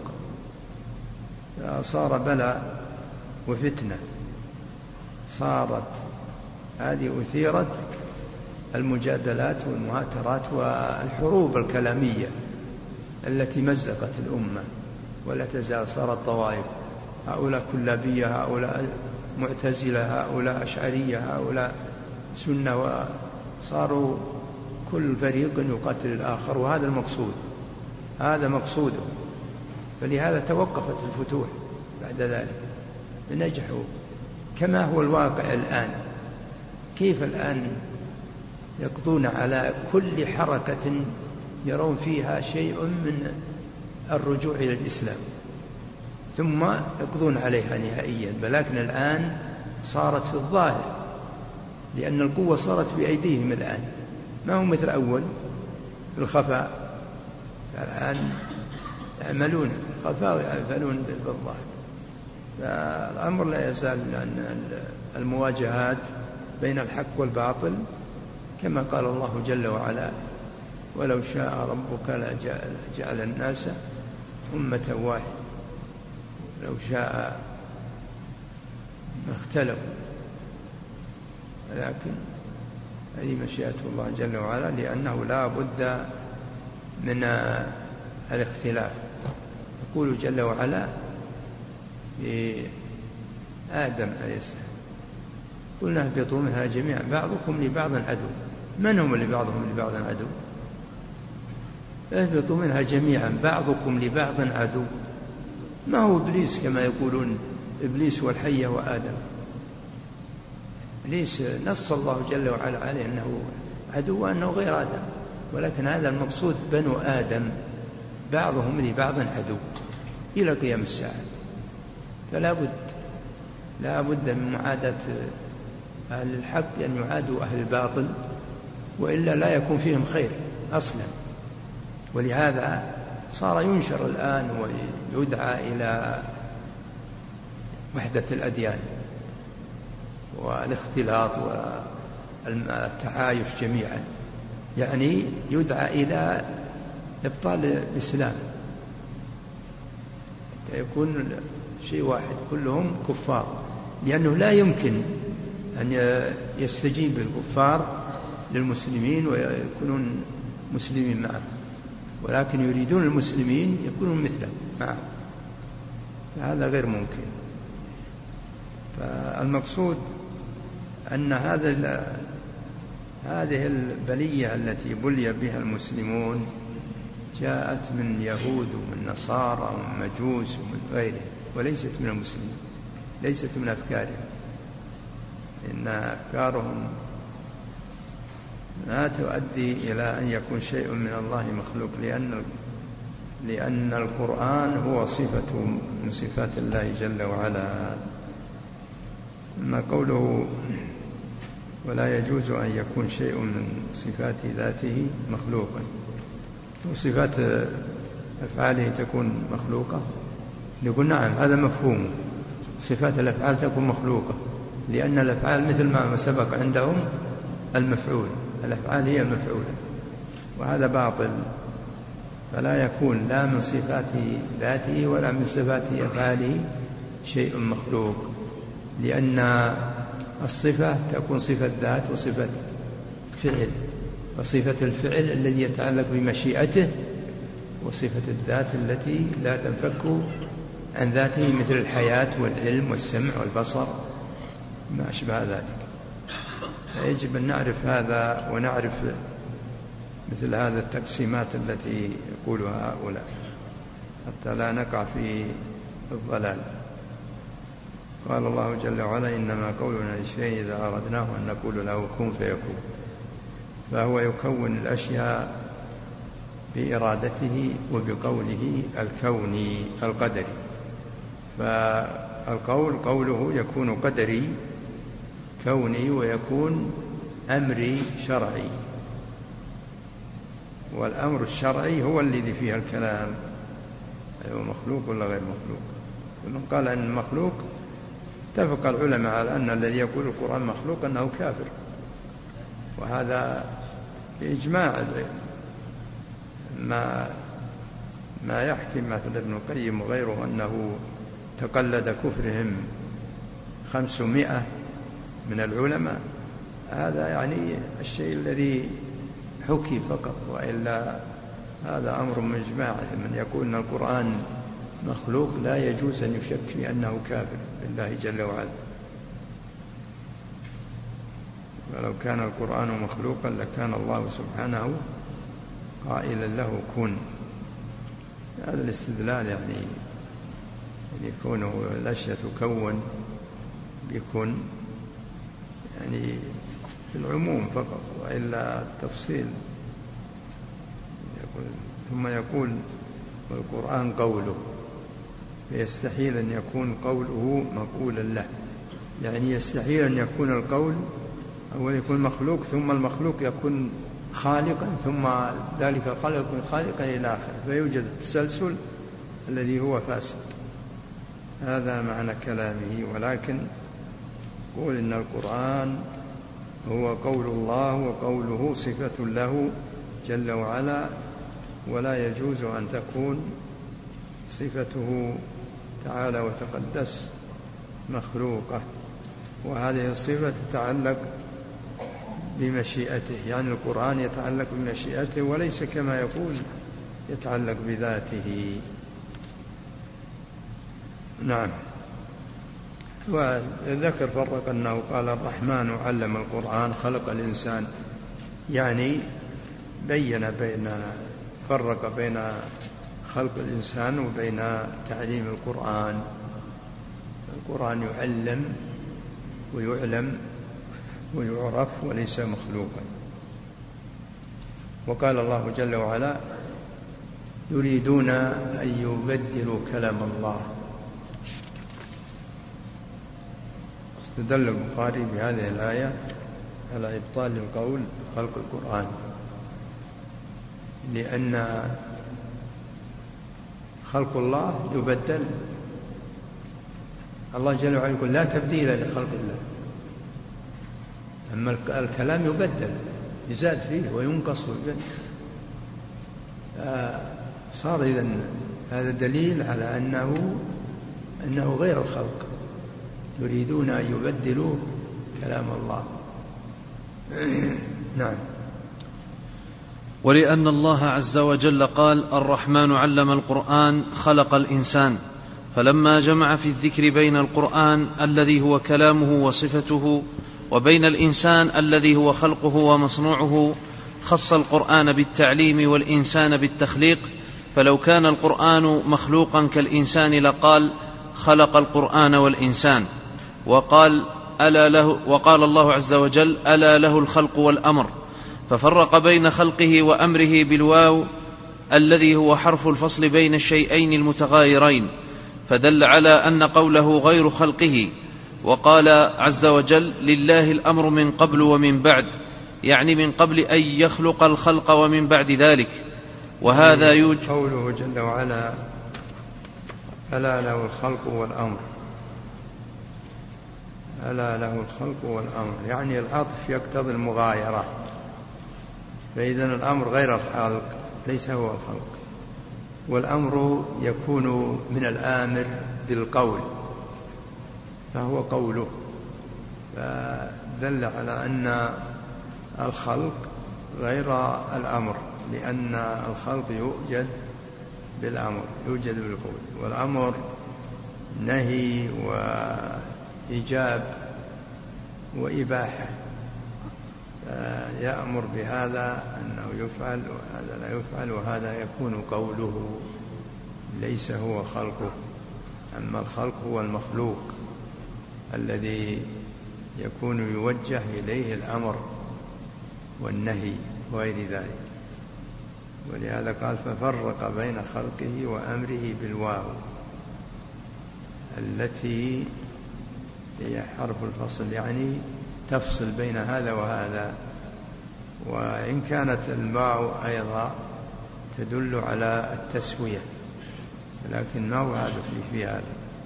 صار بلاء وفتنة، صارت هذه أثيرت المجادلات والمهاترات والحروب الكلامية التي مزقت الأمة، ولا تزال. صارت طوائف، هؤلاء كلابية، هؤلاء معتزلة، هؤلاء أشعرية، هؤلاء سنة، وصاروا كل فريق يقاتل الآخر، وهذا المقصود، هذا مقصوده. فلهذا توقفت الفتوح بعد ذلك، نجحوا. كما هو الواقع الآن، كيف الآن يقضون على كل حركة يرون فيها شيء من الرجوع إلى الإسلام، ثم يقضون عليها نهائيا. ولكن الآن صارت في الظاهر، لأن القوة صارت بأيديهم الآن، ما هم مثل أول في الخفاء. الآن يعملون الخفاء ويعملون بالظاهر. فالأمر لا يزال أن المواجهات بين الحق والباطل، كما قال الله جل وعلا: ولو شاء ربك لجعل الناس أمة واحدة، لو شاء ما اختلفوا، ولكن هذه مشيئة الله جل وعلا، لأنه لا بد من الاختلاف. يقول جل وعلا لآدم عليه السلام: قلنا اهبطوا منها جميعا بعضكم لبعض عدو. من هم اللي بعضهم لبعض عدو؟ اهبطوا منها جميعا بعضكم لبعض عدو. ما هو إبليس كما يقولون، إبليس والحية وآدم. إبليس نص الله جل وعلا عليه أنه عدو وأنه غير آدم، ولكن هذا المقصود بنو آدم بعضهم لبعض عدو إلى قيام الساعة. فلا بد من معاداة أهل الحق، أن يعادوا أهل الباطل، وإلا لا يكون فيهم خير أصلا. ولهذا صار ينشر الآن ويدعى إلى وحدة الأديان والاختلاط والتعايش جميعا، يعني يدعى إلى إبطال الإسلام، يكون شيء واحد كلهم كفار، لأنه لا يمكن أن يستجيب الكفار للمسلمين ويكونون مسلمين معهم، ولكن يريدون المسلمين يكونون مثلهم معهم، فهذا غير ممكن. فالمقصود أن هذه البلية التي بلي بها المسلمون جاءت من يهود ومن نصارى ومن مجوس ومن غيره، وليست من المسلمين، ليست من أفكارهم. إن أفكارهم لا تؤدي إلى أن يكون شيء من الله مخلوق، لأن القرآن هو صفة من صفات الله جل وعلا. أما قوله ولا يجوز أن يكون شيء من صفات ذاته مخلوقا، وصفات أفعاله تكون مخلوقة، نقول نعم هذا مفهوم، صفات الأفعال تكون مخلوقة، لأن الأفعال مثل ما سبق عندهم المفعول، الأفعال هي المفعولة، وهذا باطل. فلا يكون لا من صفات ذاته ولا من صفات أفعاله شيء مخلوق، لأن الصفة تكون صفة ذات وصفة فعل، وصفة الفعل الذي يتعلق بمشيئته، وصفة الذات التي لا تنفك عن ذاته مثل الحياة والعلم والسمع والبصر ما أشبه ذلك. فيجب أن نعرف هذا ونعرف مثل هذا التقسيمات التي يقولها هؤلاء حتى لا نقع في الضلال. قال الله جل وعلا إنما قولنا لشيء إذا أردناه أن نقول له كن فيكون، فهو يكون الأشياء بإرادته وبقوله الكوني القدري. فالقول قوله يكون قدري كوني ويكون أمري شرعي، والأمر الشرعي هو الذي فيه الكلام، هو مخلوق ولا غير مخلوق. ومن قال أن المخلوق اتفق العلماء على أن الذي يقول القرآن مخلوق أنه كافر، وهذا بإجماع ما يحكي مثل ابن القيم وغيره أنه تقلد كفرهم 500 من العلماء. هذا يعني الشيء الذي حكي فقط، وإلا هذا أمر مجمع. من يقول أن القرآن مخلوق لا يجوز أن يشك في أنه كافر بالله جل وعلا. ولو كان القرآن مخلوقا لكان الله سبحانه قائلا له كن. هذا الاستدلال يعني كونه الأشياء تكون بكن يعني في العموم فقط، وإلا التفصيل. ثم يقول القرآن قوله، فيستحيل أن يكون قوله مقولا له، يعني يستحيل أن يكون القول أول يكون مخلوق ثم المخلوق يكون خالقا ثم ذلك الخالق يكون خالقا إلى آخره، فيوجد التسلسل الذي هو فاسد. هذا معنى كلامه. ولكن يقول إن القرآن هو قول الله وقوله صفة له جل وعلا، ولا يجوز أن تكون صفته تعالى وتقدس مخلوقة، وهذه الصفة تتعلق بمشيئته، يعني القرآن يتعلق بمشيئته وليس كما يقول يتعلق بذاته. نعم. وذكر فرق أنه قال الرحمن علم القرآن خلق الإنسان، يعني فرق بين خلق الإنسان وبين تعليم القرآن. القرآن يعلم ويعلم ويعرف وليس مخلوقا. وقال الله جل وعلا يريدون أن يبدلوا كلام الله. استدل البخاري بهذه الآية على إبطال القول خلق القرآن، لأن خلق الله يبدل. الله جل وعلا يقول لا تبديل لخلق الله، أما الكلام يبدل، يزاد فيه وينقص ويبدل. صار إذن هذا دليل على أنه غير الخلق. يريدون أن يبدلوا كلام الله. نعم. ولأن الله عز وجل قال الرحمن علم القرآن خلق الإنسان، فلما جمع في الذكر بين القرآن الذي هو كلامه وصفته وبين الإنسان الذي هو خلقه ومصنوعه، خص القرآن بالتعليم والإنسان بالتخليق. فلو كان القرآن مخلوقا كالإنسان لقال خلق القرآن والإنسان. وقال الله عز وجل ألا له الخلق والأمر، ففرق بين خلقه وأمره بالواو الذي هو حرف الفصل بين الشيئين المتغايرين، فدل على أن قوله غير خلقه. وقال عز وجل لله الأمر من قبل ومن بعد، يعني من قبل أن يخلق الخلق ومن بعد ذلك. وهذا يوجب قوله جل وعلا ألا له الخلق والأمر، ألا له الخلق والأمر، يعني العطف يقتضي المغايرة، فإذا الأمر غير الخلق ليس هو الخلق. والأمر يكون من الآمر بالقول فهو قوله، فدل على أن الخلق غير الأمر، لأن الخلق يوجد بالأمر، يوجد بالقول، والأمر نهي وإيجاب وإباحة، يأمر بهذا أنه يفعل وهذا لا يفعل، وهذا يكون قوله ليس هو خلقه. أما الخلق هو المخلوق الذي يكون يوجه إليه الأمر والنهي وغير ذلك. ولهذا قال ففرق بين خلقه وأمره بالواو التي هي حرف الفصل، يعني تفصل بين هذا وهذا. وإن كانت الواو أيضا تدل على التسوية، لكن ما ورد في هذا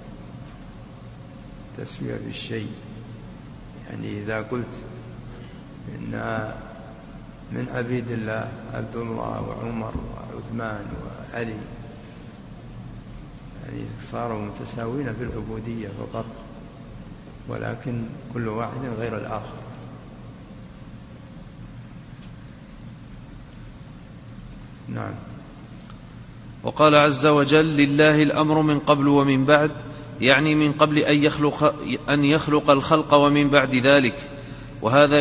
تسوية بالشيء. يعني إذا قلت إن من عبيد الله عبد الله وعمر وعثمان وعلي، يعني صاروا متساوين في العبودية فقط، ولكن كل واحد غير الآخر. نعم. وقال عز وجل لله الأمر من قبل ومن بعد، يعني من قبل أن يخلق الخلق ومن بعد ذلك. وهذا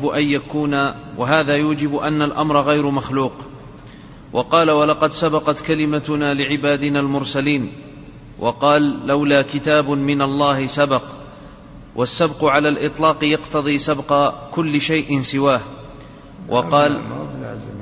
يوجب أن الأمر غير مخلوق. وقال ولقد سبقت كلمتنا لعبادنا المرسلين. وقال لولا كتاب من الله سبق، والسبق على الإطلاق يقتضي سبق كل شيء سواه. وقال ما لازم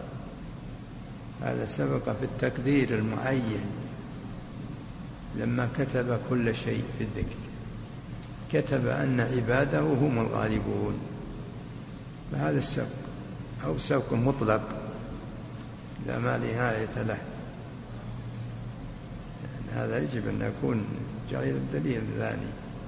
هذا سبق في التقدير المعين، لما كتب كل شيء في الذكر كتب أن عباده هم الغالبون، فهذا السبق أو سبق مطلق لا ما نهاية له. يعني هذا يجب أن يكون جاي الدليل الثاني.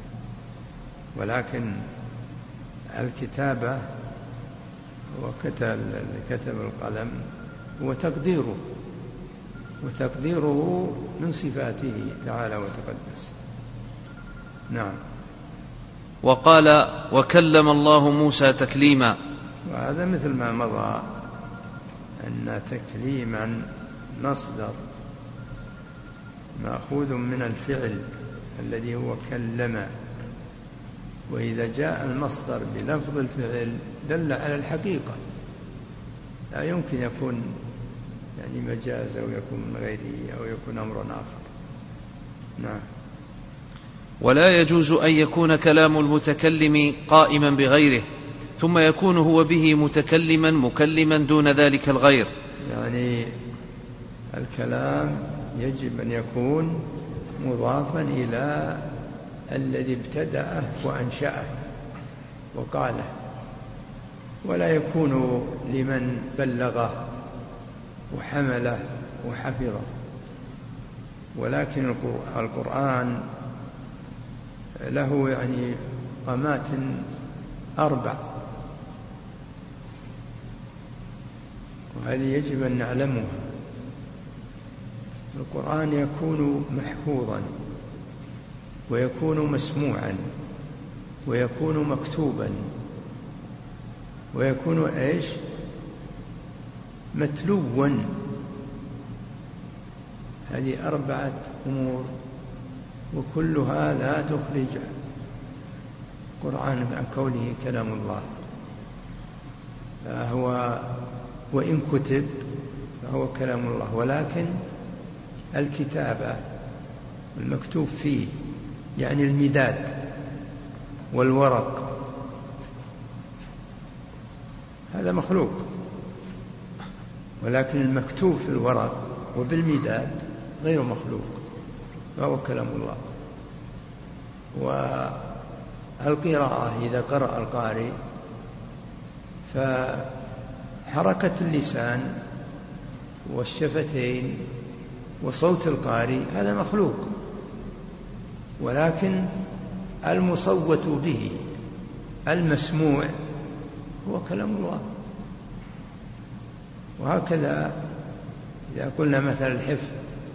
ولكن الكتابة وكتب القلم هو تقديره، وتقديره من صفاته تعالى وتقدس. نعم. وقال وكلم الله موسى تكليما، وهذا مثل ما مضى أن تكليما مصدر مأخوذ من الفعل الذي هو كلم، وإذا جاء المصدر بلفظ الفعل دل على الحقيقة، لا يمكن يكون يعني مجاز أو يكون من غيره أو يكون أمر آخر. نعم. ولا يجوز أن يكون كلام المتكلم قائما بغيره ثم يكون هو به متكلما مكلما دون ذلك الغير. يعني الكلام يجب أن يكون مضافا إلى الذي ابتدأه وأنشأه وقاله، ولا يكون لمن بلغه وحمله وحفظه. ولكن القرآن له يعني قامات 4، وهذه يجب أن نعلمها. القرآن يكون محفوظا ويكون مسموعا ويكون مكتوبا ويكون ايش؟ متلوا. هذه 4 أمور، وكلها لا تخرج القرآن عن كونه كلام الله. فهو وإن كتب فهو كلام الله، ولكن الكتابة المكتوب فيه يعني المداد والورق هذا مخلوق، ولكن المكتوب في الورق وبالمداد غير مخلوق، فهو كلام الله. والقراءة إذا قرأ القارئ فحركة اللسان والشفتين وصوت القارئ هذا مخلوق، ولكن المصوت به المسموع هو كلام الله. وهكذا إذا قلنا مثلا الحفظ،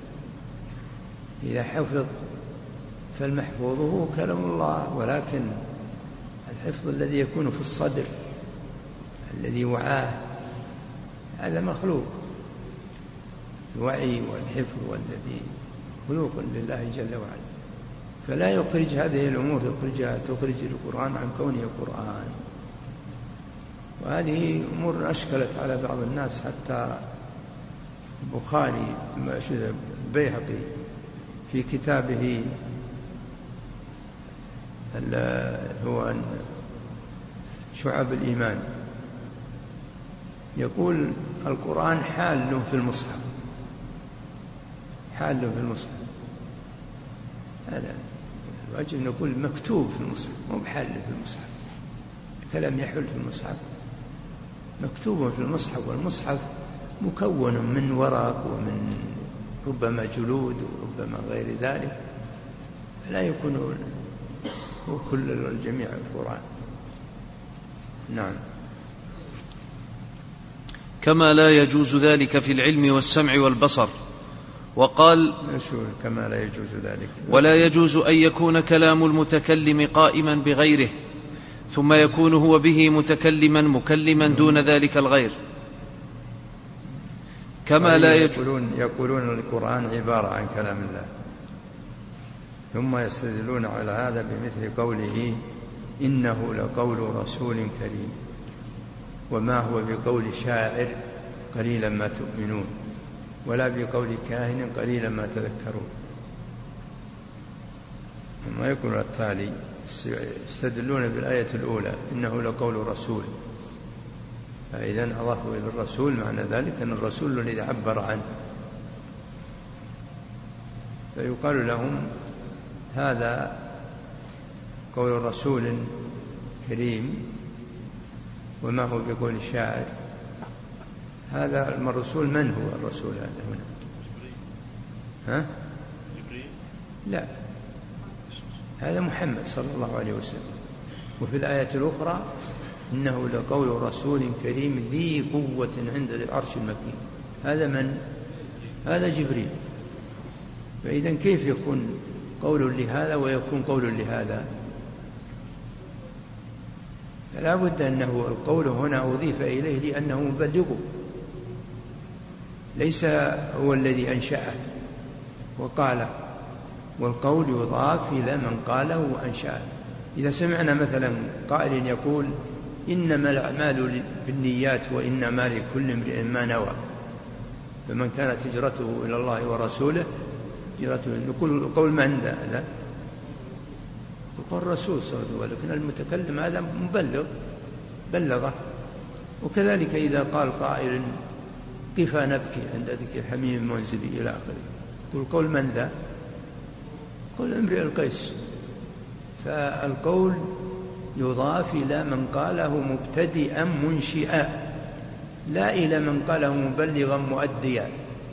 إذا حفظ فالمحفوظ هو كلام الله، ولكن الحفظ الذي يكون في الصدر الذي وعاه هذا مخلوق. الوعي والحفظ والذي خلوق لله جل وعلا، فلا يخرج هذه الأمور تخرج القرآن عن كونه قرآن. وهذه أمور أشكلت على بعض الناس، حتى البخاري البيهقي في كتابه هو شعب الإيمان يقول القرآن حال في المصحف، حال في المصحف. هذا الواجب نقول مكتوب في المصحف، مو بحال في المصحف. الكلام يحل في المصحف، مكتوب في المصحف، والمصحف مكون من ورق ومن ربما جلود وربما غير ذلك، لا يكون هو كل الجميع القرآن. نعم. كما لا يجوز ذلك في العلم والسمع والبصر. وقال كما لا يجوز ذلك، ولا يجوز أن يكون كلام المتكلم قائما بغيره ثم يكون هو به متكلما مكلما دون ذلك الغير. كما لا يقولون القرآن عبارة عن كلام الله، ثم يستدلون على هذا بمثل قوله إنه لقول رسول كريم وما هو بقول شاعر قليلا ما تؤمنون ولا بقول كاهن قليلا ما تذكرون. وما يقول التالي يستدلون بالآية الأولى إنه لقول رسول، فإذا أضافوا إلى الرسول معنى ذلك أن الرسول الذي عبر عنه، فيقال لهم هذا قول رسول كريم وما هو بقول شاعر. هذا الرسول من هو الرسول هذا هنا؟ ها؟ لا، هذا محمد صلى الله عليه وسلم. وفي الآية الأخرى إنه لقول رسول كريم ذي قوة عند ذي العرش المكين. هذا من؟ هذا جبريل. فإذا كيف يكون قول لهذا ويكون قول لهذا؟ فلا بد أنه القول هنا أضيف إليه لأنه مبلغ، ليس هو الذي أنشأه وقاله، والقول يضاف إلى من قاله وأنشأه. إذا سمعنا مثلا قائل يقول إنما الأعمال بالنيات وإنما لكل امرئ ما نوى، فمن كانت هجرته إلى الله ورسوله هجرته، نقول قول من ذا؟ يقول الرسول صلى الله عليه وسلم، لكن المتكلم هذا مبلغ بلغه. وكذلك إذا قال قائل قفا نبكي عند ذكر حميم المنزلي إلى آخره، يقول قول من ذا؟ قول امرئ القيس. فالقول يضاف إلى من قاله مبتدئا منشئا، لا إلى من قاله مبلغا مؤديا.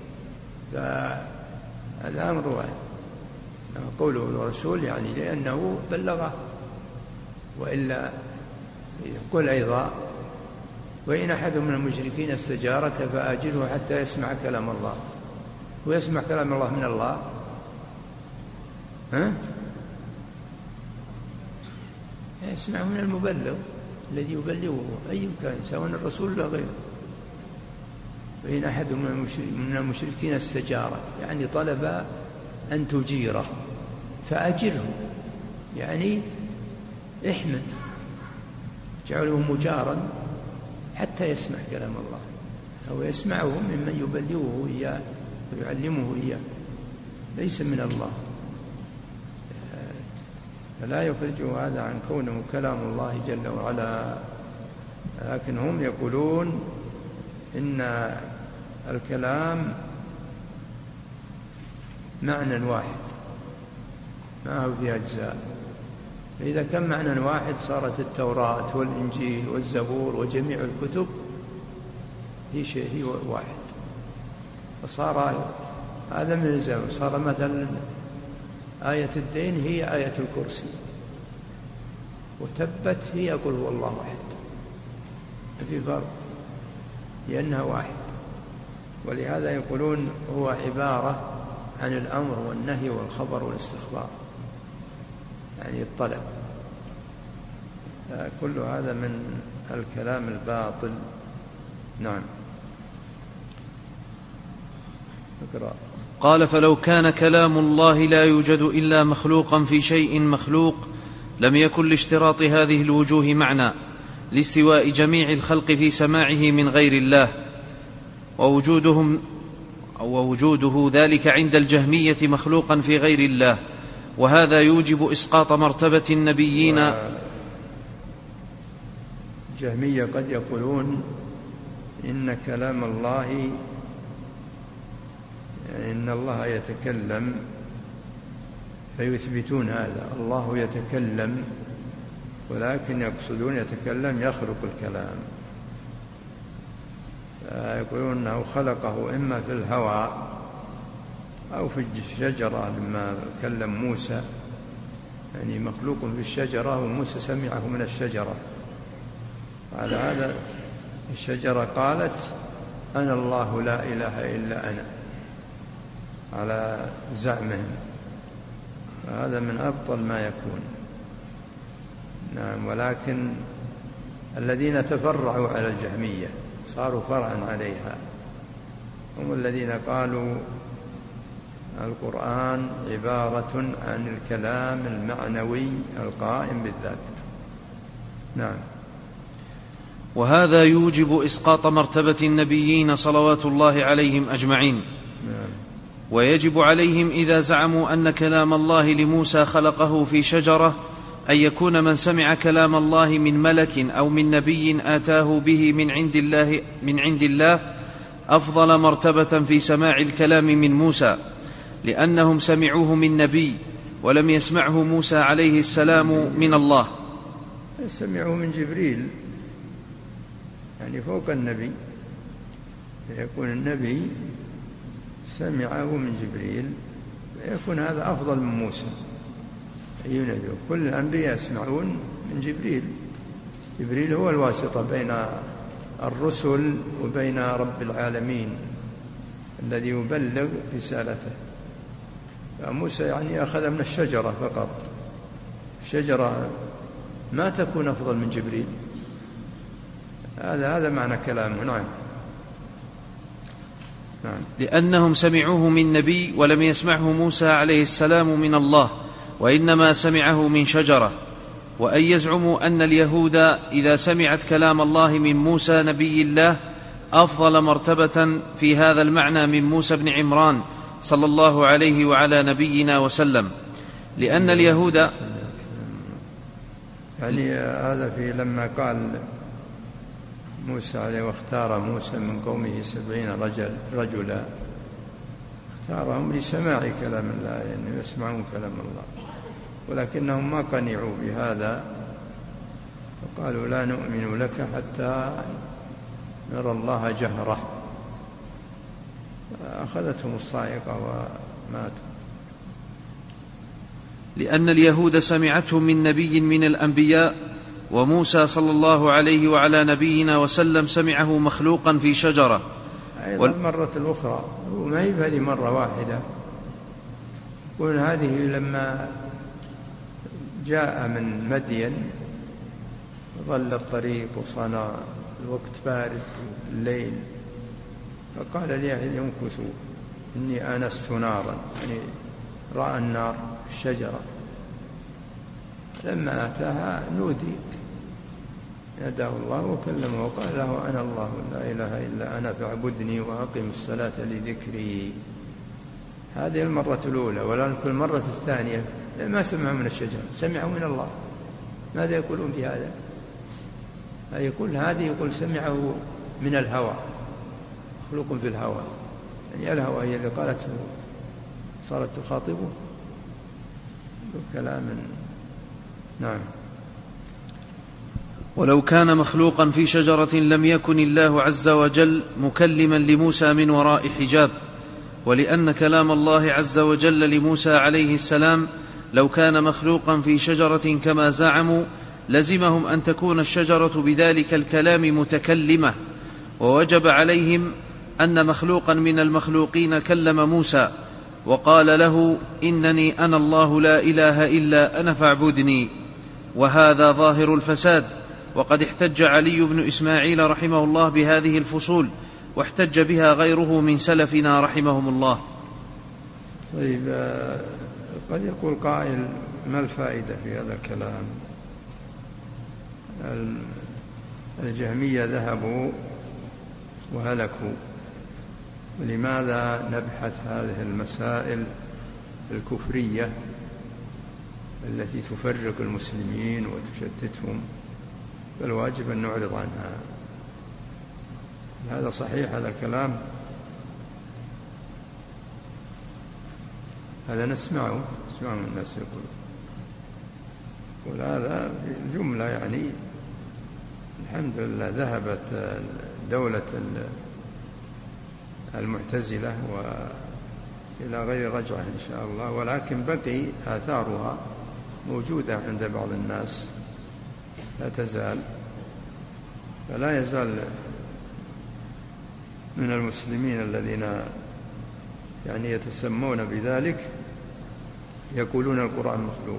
فالأمر واحد، قوله الرسول يعني لأنه بلغه. وإلا يقول أيضا وإن أحد من المشركين استجارك فأجره حتى يسمع كلام الله. ويسمع كلام الله من الله، يسمع من المبلغ الذي يبلغه أي كان، سواء الرسول ولا غيره. وإن أحد من المشركين استجارك يعني طلب أن تجيره فأجره، يعني احمد جعله مجارا حتى يسمع كلام الله، أو يسمعه ممن يبلغه إياه ويعلمه إياه، ليس من الله. فلا يخرجه هذا عن كونه كلام الله جل وعلا. لكن هم يقولون إن الكلام معنى واحد ما هو في أجزاء. فإذا كان معنى واحد صارت التوراة والإنجيل والزبور وجميع الكتب هي شيء واحد، فصار هذا من الزمن. صار مثلا آية الدين هي آية الكرسي، وتبت هي قل هو الله أحد، ما في فرق لأنها واحد. ولهذا يقولون هو عبارة عن الأمر والنهي والخبر والاستخبار، يعني الطلب. كل هذا من الكلام الباطل. نعم. اقرأ. قال فلو كان كلام الله لا يوجد إلا مخلوقا في شيء مخلوق لم يكن لاشتراط هذه الوجوه معنى لاستواء جميع الخلق في سماعه من غير الله، ووجوده ذلك عند الجهمية مخلوقا في غير الله، وهذا يوجب إسقاط مرتبة النبيين. الجهمية قد يقولون إن كلام الله، يعني إن الله يتكلم، فيثبتون هذا، الله يتكلم، ولكن يقصدون يتكلم يخلق الكلام. يقولون أنه خلقه إما في الهواء أو في الشجرة لما كلم موسى، يعني مخلوق في الشجرة وموسى سمعه من الشجرة. على هذا الشجرة قالت أنا الله لا إله إلا أنا، على زعمهم. هذا من أبطل ما يكون. نعم. ولكن الذين تفرعوا على الجهمية صاروا فرعا عليها هم الذين قالوا القرآن عبارة عن الكلام المعنوي القائم بالذات. نعم. وهذا يوجب إسقاط مرتبة النبيين صلوات الله عليهم أجمعين. نعم. ويجب عليهم إذا زعموا أن كلام الله لموسى خلقه في شجرة أن يكون من سمع كلام الله من ملك أو من نبي آتاه به من عند الله أفضل مرتبة في سماع الكلام من موسى، لأنهم سمعوه من نبي ولم يسمعه موسى عليه السلام من الله. سمعوه من جبريل، يعني فوق النبي، فيكون النبي سمعه من جبريل، فيكون هذا أفضل من موسى. أي نبي؟ كل الأنبياء يسمعون من جبريل. جبريل هو الواسطة بين الرسل وبين رب العالمين الذي يبلغ رسالته. فموسى يعني أخذ من الشجرة فقط، الشجرة ما تكون أفضل من جبريل. هذا معنى كلامه. نعم. لأنهم سمعوه من نبي ولم يسمعه موسى عليه السلام من الله، وإنما سمعه من شجرة. وأن يزعموا أن اليهود إذا سمعت كلام الله من موسى نبي الله أفضل مرتبة في هذا المعنى من موسى بن عمران صلى الله عليه وعلى نبينا وسلم، لأن اليهود يعني هذا في لما قال موسى عليه واختار موسى من قومه 70 رجلا، اختارهم لسماع كلام الله لأنهم يسمعون كلام الله، ولكنهم ما قنعوا بهذا فقالوا لا نؤمن لك حتى نرى الله جهرة، أخذتهم الصاعقة وماتوا. لأن اليهود سمعتهم من نبي من الأنبياء، وموسى صلى الله عليه وعلى نبينا وسلم سمعه مخلوقا في شجرة. أيضا المرة الأخرى ما هي هذه مرة واحدة، يقول هذه لما جاء من مدين ظل الطريق وصنع الوقت بارد الليل، فقال لأهل يمكثوا إني آنست نارا، يعني رأى النار في الشجرة، لما أتاها نودي يدعو الله وكلمه وقال له أنا الله لا إله إلا أنا فاعبدني وأقم الصلاة لذكري. هذه المرة الأولى. ولكن المرة الثانية ما سمعوا من الشجرة، سمعوا من الله. ماذا يقولون بهذا؟ يقول هذه يقول سمعوا من الهوى، مخلوق في الهوى، يعني الهوى هي اللي قالته صارت تخاطبه كلام. نعم. ولو كان مخلوقا في شجرة لم يكن الله عز وجل مكلما لموسى من وراء حجاب، ولأن كلام الله عز وجل لموسى عليه السلام لو كان مخلوقا في شجرة كما زعموا لزمهم أن تكون الشجرة بذلك الكلام متكلمة، ووجب عليهم أن مخلوقا من المخلوقين كلم موسى وقال له إنني أنا الله لا إله إلا أنا فاعبدني. وهذا ظاهر الفساد، وقد احتج علي بن إسماعيل رحمه الله بهذه الفصول، واحتج بها غيره من سلفنا رحمهم الله. طيب، قد يقول قائل ما الفائدة في هذا الكلام؟ الجهمية ذهبوا وهلكوا، ولماذا نبحث هذه المسائل الكفرية التي تفرق المسلمين وتشتتهم؟ فالواجب أن نعرض عنها. هذا صحيح هذا الكلام؟ هذا نسمعه من الناس يقول هذا في الجملة، يعني الحمد لله ذهبت دولة المعتزلة وإلى غير رجعة إن شاء الله، ولكن بقي آثارها موجودة عند بعض الناس لا تزال. فلا يزال من المسلمين الذين يعني يتسمون بذلك يقولون القرآن مخلوق،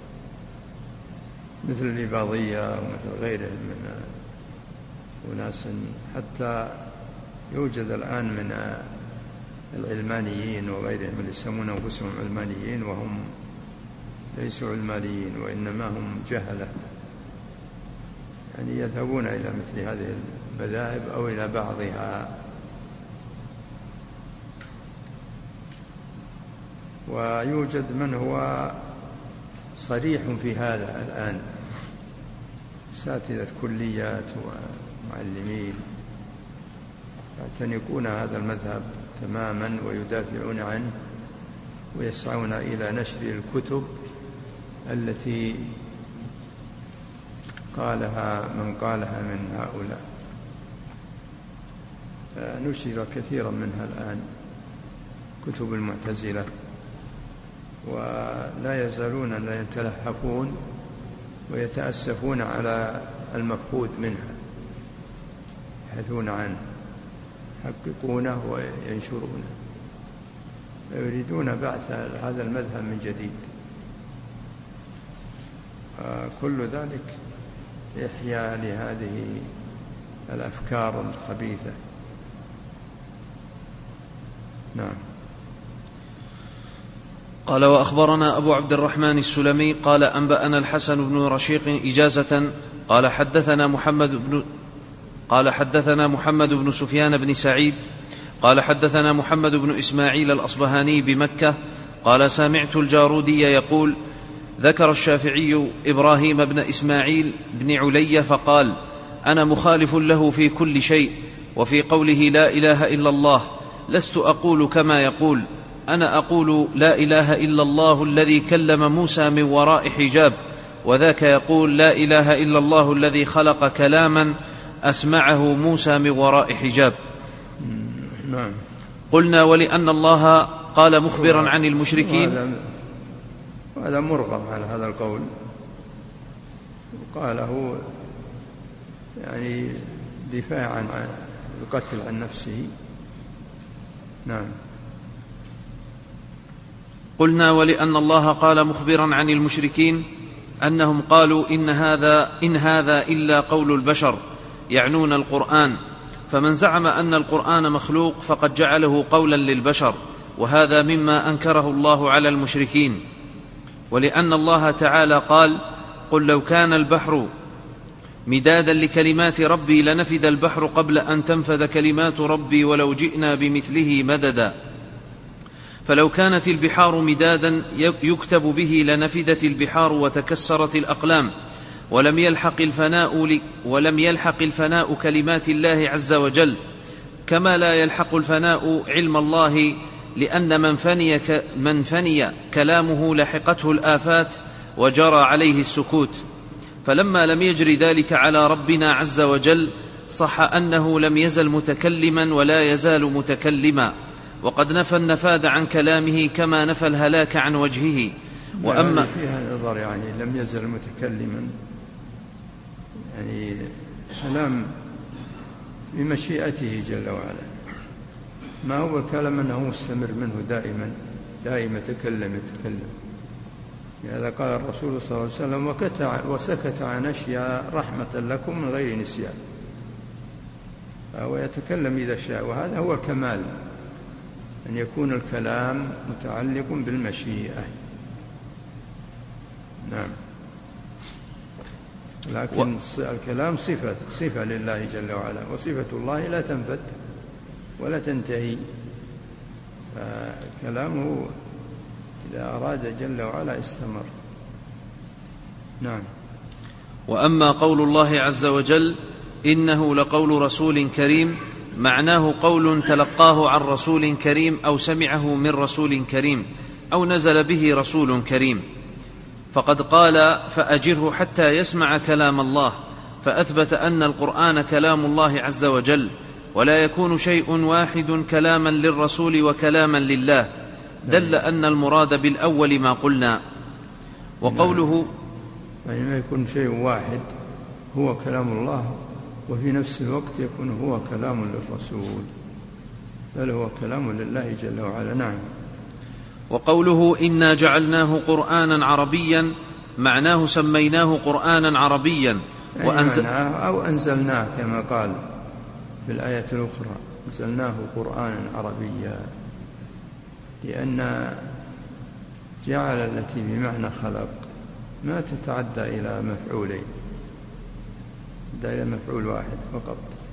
مثل الإباضية ومثل غيرهم من أناس، حتى يوجد الآن من العلمانيين وغيرهم اللي يسمون أنفسهم علمانيين وهم ليسوا علمانيين وإنما هم جهلة، يعني يذهبون إلى مثل هذه المذاهب أو إلى بعضها. ويوجد من هو صريح في هذا الآن، أساتذة كليات ومعلمين يعتنقون هذا المذهب تماما ويدافعون عنه ويسعون إلى نشر الكتب التي قالها من قالها من هؤلاء. نشر كثيرا منها الآن كتب المعتزلة، ولا يزالون لا يتلهفون ويتأسفون على المفقود منها، يبحثون عنه. يحققونه وينشرونه، فيريدون بعث هذا المذهب من جديد. كل ذلك إحياء لهذه الأفكار الخبيثة. نعم. قال: وأخبرنا أبو عبد الرحمن السلمي قال: أنبأنا الحسن بن رشيق إجازة قال: حدثنا محمد بن سفيان بن سعيد قال: حدثنا محمد بن إسماعيل الأصبهاني بمكة قال: سمعت الجارودي يقول: ذكر الشافعي إبراهيم بن إسماعيل بن علي فقال: أنا مخالف له في كل شيء، وفي قوله لا إله إلا الله لست أقول كما يقول، أنا أقول لا إله إلا الله الذي كلم موسى من وراء حجاب، وذاك يقول لا إله إلا الله الذي خلق كلاما أسمعه موسى من وراء حجاب. قلنا: ولأن الله قال مخبرا عن المشركين. هذا مرغم على هذا القول، قاله يعني دفاعا عن القتل عن نفسه. نعم. قلنا: ولأن الله قال مخبرا عن المشركين أنهم قالوا إن هذا إلا قول البشر، يعنون القرآن، فمن زعم أن القرآن مخلوق فقد جعله قولا للبشر، وهذا مما أنكره الله على المشركين. ولأن الله تعالى قال: قل لو كان البحر مدادا لكلمات ربي لنفد البحر قبل أن تنفذ كلمات ربي ولو جئنا بمثله مددا. فلو كانت البحار مدادا يكتب به لنفدت البحار وتكسرت الأقلام، ولم يلحق الفناء كلمات الله عز وجل، كما لا يلحق الفناء علم الله، لأن من فني كلامه لحقته الآفات وجرى عليه السكوت. فلما لم يجري ذلك على ربنا عز وجل صح أنه لم يزل متكلما ولا يزال متكلما، وقد نفى النفاذ عن كلامه كما نفى الهلاك عن وجهه. وأما فيها نظر، يعني لم يزل متكلما، يعني كلام بمشيئته جل وعلا، ما هو الكلام أنه مستمر منه دائما يتكلم. لهذا قال الرسول صلى الله عليه وسلم: وسكت عن أشياء رحمة لكم من غير نسيان. فهو يتكلم إذا شاء، وهذا هو الكمال، أن يكون الكلام متعلق بالمشيئة. نعم. لكن الكلام صفة لله جل وعلا، وصفة الله لا تنفد ولا تنتهي، فكلامه إذا أراد جل وعلا استمر. نعم. وأما قول الله عز وجل: إنه لقول رسول كريم، معناه قول تلقاه عن رسول كريم أو سمعه من رسول كريم أو نزل به رسول كريم، فقد قال: فأجره حتى يسمع كلام الله، فأثبت أن القرآن كلام الله عز وجل، ولا يكون شيء واحد كلاما للرسول وكلاما لله، دل أن المراد بالأول ما قلنا. وقوله يعني ما يكون شيء واحد هو كلام الله، وفي نفس الوقت يكون هو كلام للرسول، بل هو كلام لله جل وعلا. نعم. وقوله إنا جعلناه قرآنا عربيا، معناه سميناه قرآنا عربيا أو أنزلناه كما قال في الآية الأخرى: أنزلناه قرآنا عربيا، لأن جعل التي بمعنى خلق ما تتعدى إلى مفعولين، إلى مفعول واحد فقط.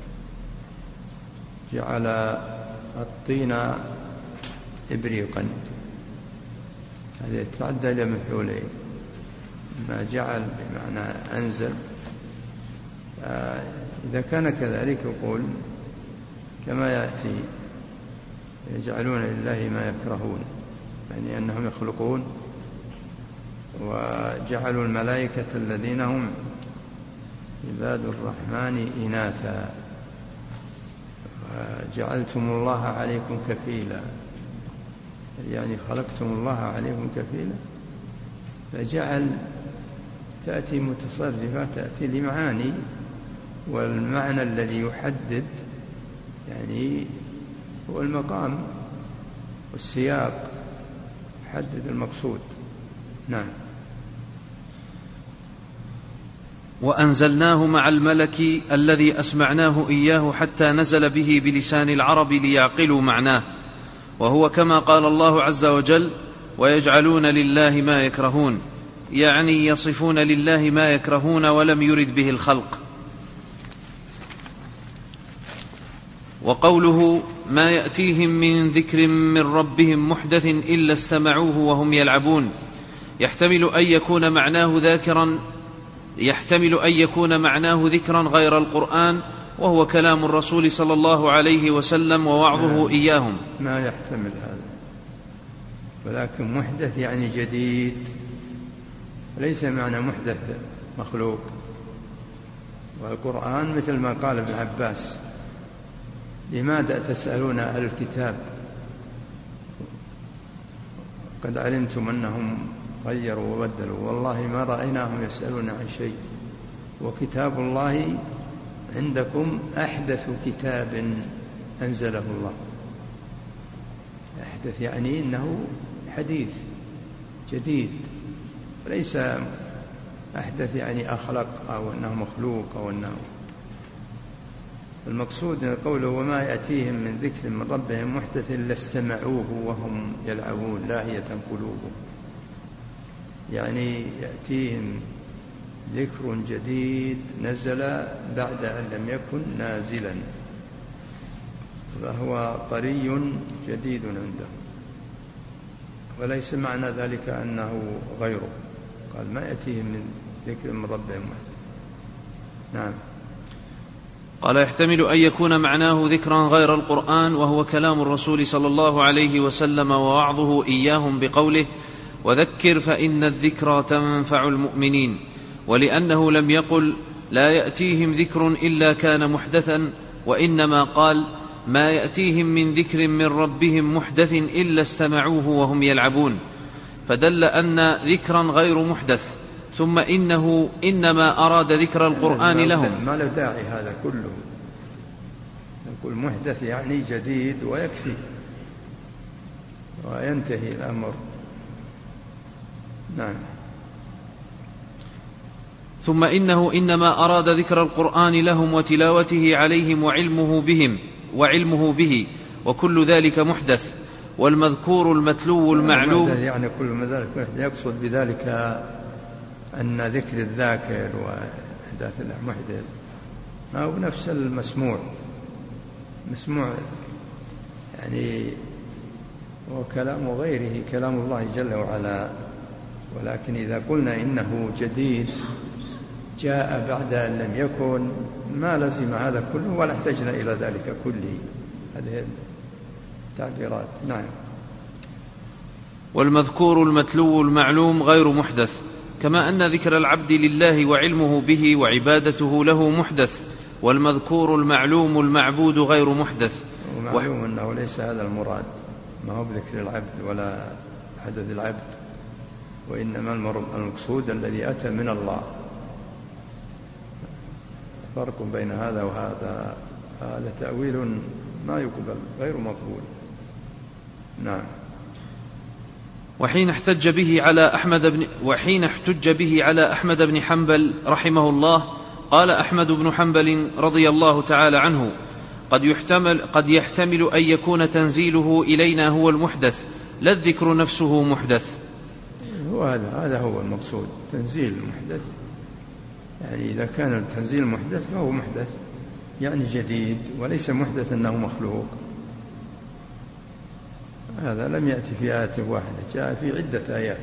جعل الطين إبريقا، هذا يتعدى إلى مفعولين. ما جعل بمعنى أنزل. إذا كان كذلك يقول كما يأتي: يجعلون لله ما يكرهون، يعني أنهم يخلقون، وجعلوا الملائكة الذين هم عباد الرحمن إناثا، وجعلتم الله عليكم كفيلا، يعني خلقتم الله عليكم كفيلا. فجعل تأتي متصرفة، تأتي لمعاني، والمعنى الذي يحدد يعني هو المقام والسياق يحدد المقصود. نعم. وأنزلناه مع الملك الذي أسمعناه إياه حتى نزل به بلسان العرب ليعقلوا معناه، وهو كما قال الله عز وجل: ويجعلون لله ما يكرهون، يعني يصفون لله ما يكرهون ولم يرد به الخلق. وقوله: ما يأتيهم من ذكر من ربهم محدث إلا استمعوه وهم يلعبون، يحتمل أن يكون معناه ذكرا غير القرآن، وهو كلام الرسول صلى الله عليه وسلم ووعظه إياهم. ما يحتمل هذا، ولكن محدث يعني جديد، ليس معنى محدث مخلوق. والقرآن مثل ما قال ابن عباس: لماذا تسألون أهل الكتاب قد علمتم أنهم غيروا وبدلوا، والله ما رأيناهم يسألون عن شيء، وكتاب الله عندكم أحدث كتاب أنزله الله. أحدث يعني إنه حديث جديد، ليس أحدث يعني أخلق أو أنه مخلوق أو أنه. المقصود قوله: وما يأتيهم من ذكر من ربهم محدث لاستمعوه وهم يلعبون لاهية قلوبهم، يعني يأتيهم ذكر جديد نزل بعد أن لم يكن نازلا، فهو طري جديد عنده، وليس معنى ذلك أنه غيره. قال: ما يأتيهم من ذكر من ربهم. نعم. قال: يحتمل أن يكون معناه ذكرا غير القرآن، وهو كلام الرسول صلى الله عليه وسلم ووعظه إياهم بقوله: وذكر فإن الذكرى تنفع المؤمنين، ولأنه لم يقل لا يأتيهم ذكر إلا كان محدثا، وإنما قال: ما يأتيهم من ذكر من ربهم محدث إلا استمعوه وهم يلعبون، فدل أن ذكرا غير محدث. ثم إنه إنما أراد ذكر القرآن لهم. ما له داعي هذا كله، نقول محدث يعني جديد ويكفي وينتهي الأمر. نعم. ثم إنه إنما أراد ذكر القرآن لهم وتلاوته عليهم وعلمه به، وكل ذلك محدث. والمذكور المتلو المعلوم، يعني كل ذلك يقصد بذلك أن ذكر الذاكر وإحداث المحدث ما هو نفس المسموع. مسموع يعني هو كلام غيره، كلام الله جل وعلا، ولكن إذا قلنا إنه جديد جاء بعد أن لم يكن ما لزم هذا كله ولا احتجنا إلى ذلك كله. هذه التعبيرات. نعم. والمذكور المتلو المعلوم غير محدث، كما أن ذكر العبد لله وعلمه به وعبادته له محدث، والمذكور المعلوم المعبود غير محدث. ومعلوم أنه ليس هذا المراد، ما هو بذكر العبد ولا حدث العبد، وإنما المقصود الذي أتى من الله. فرق بين هذا وهذا، هذا تأويل ما يقبل، غير مقبول. نعم. وحين احتج به على أحمد بن حنبل رحمه الله، قال أحمد بن حنبل رضي الله تعالى عنه: قد يحتمل أن يكون تنزيله إلينا هو المحدث، لا الذكر نفسه محدث. هذا هو المقصود، تنزيل المحدث. يعني إذا كان التنزيل محدث فهو محدث يعني جديد، وليس محدث أنه مخلوق. هذا لم يأتي في آية واحدة، جاء في عدة آيات.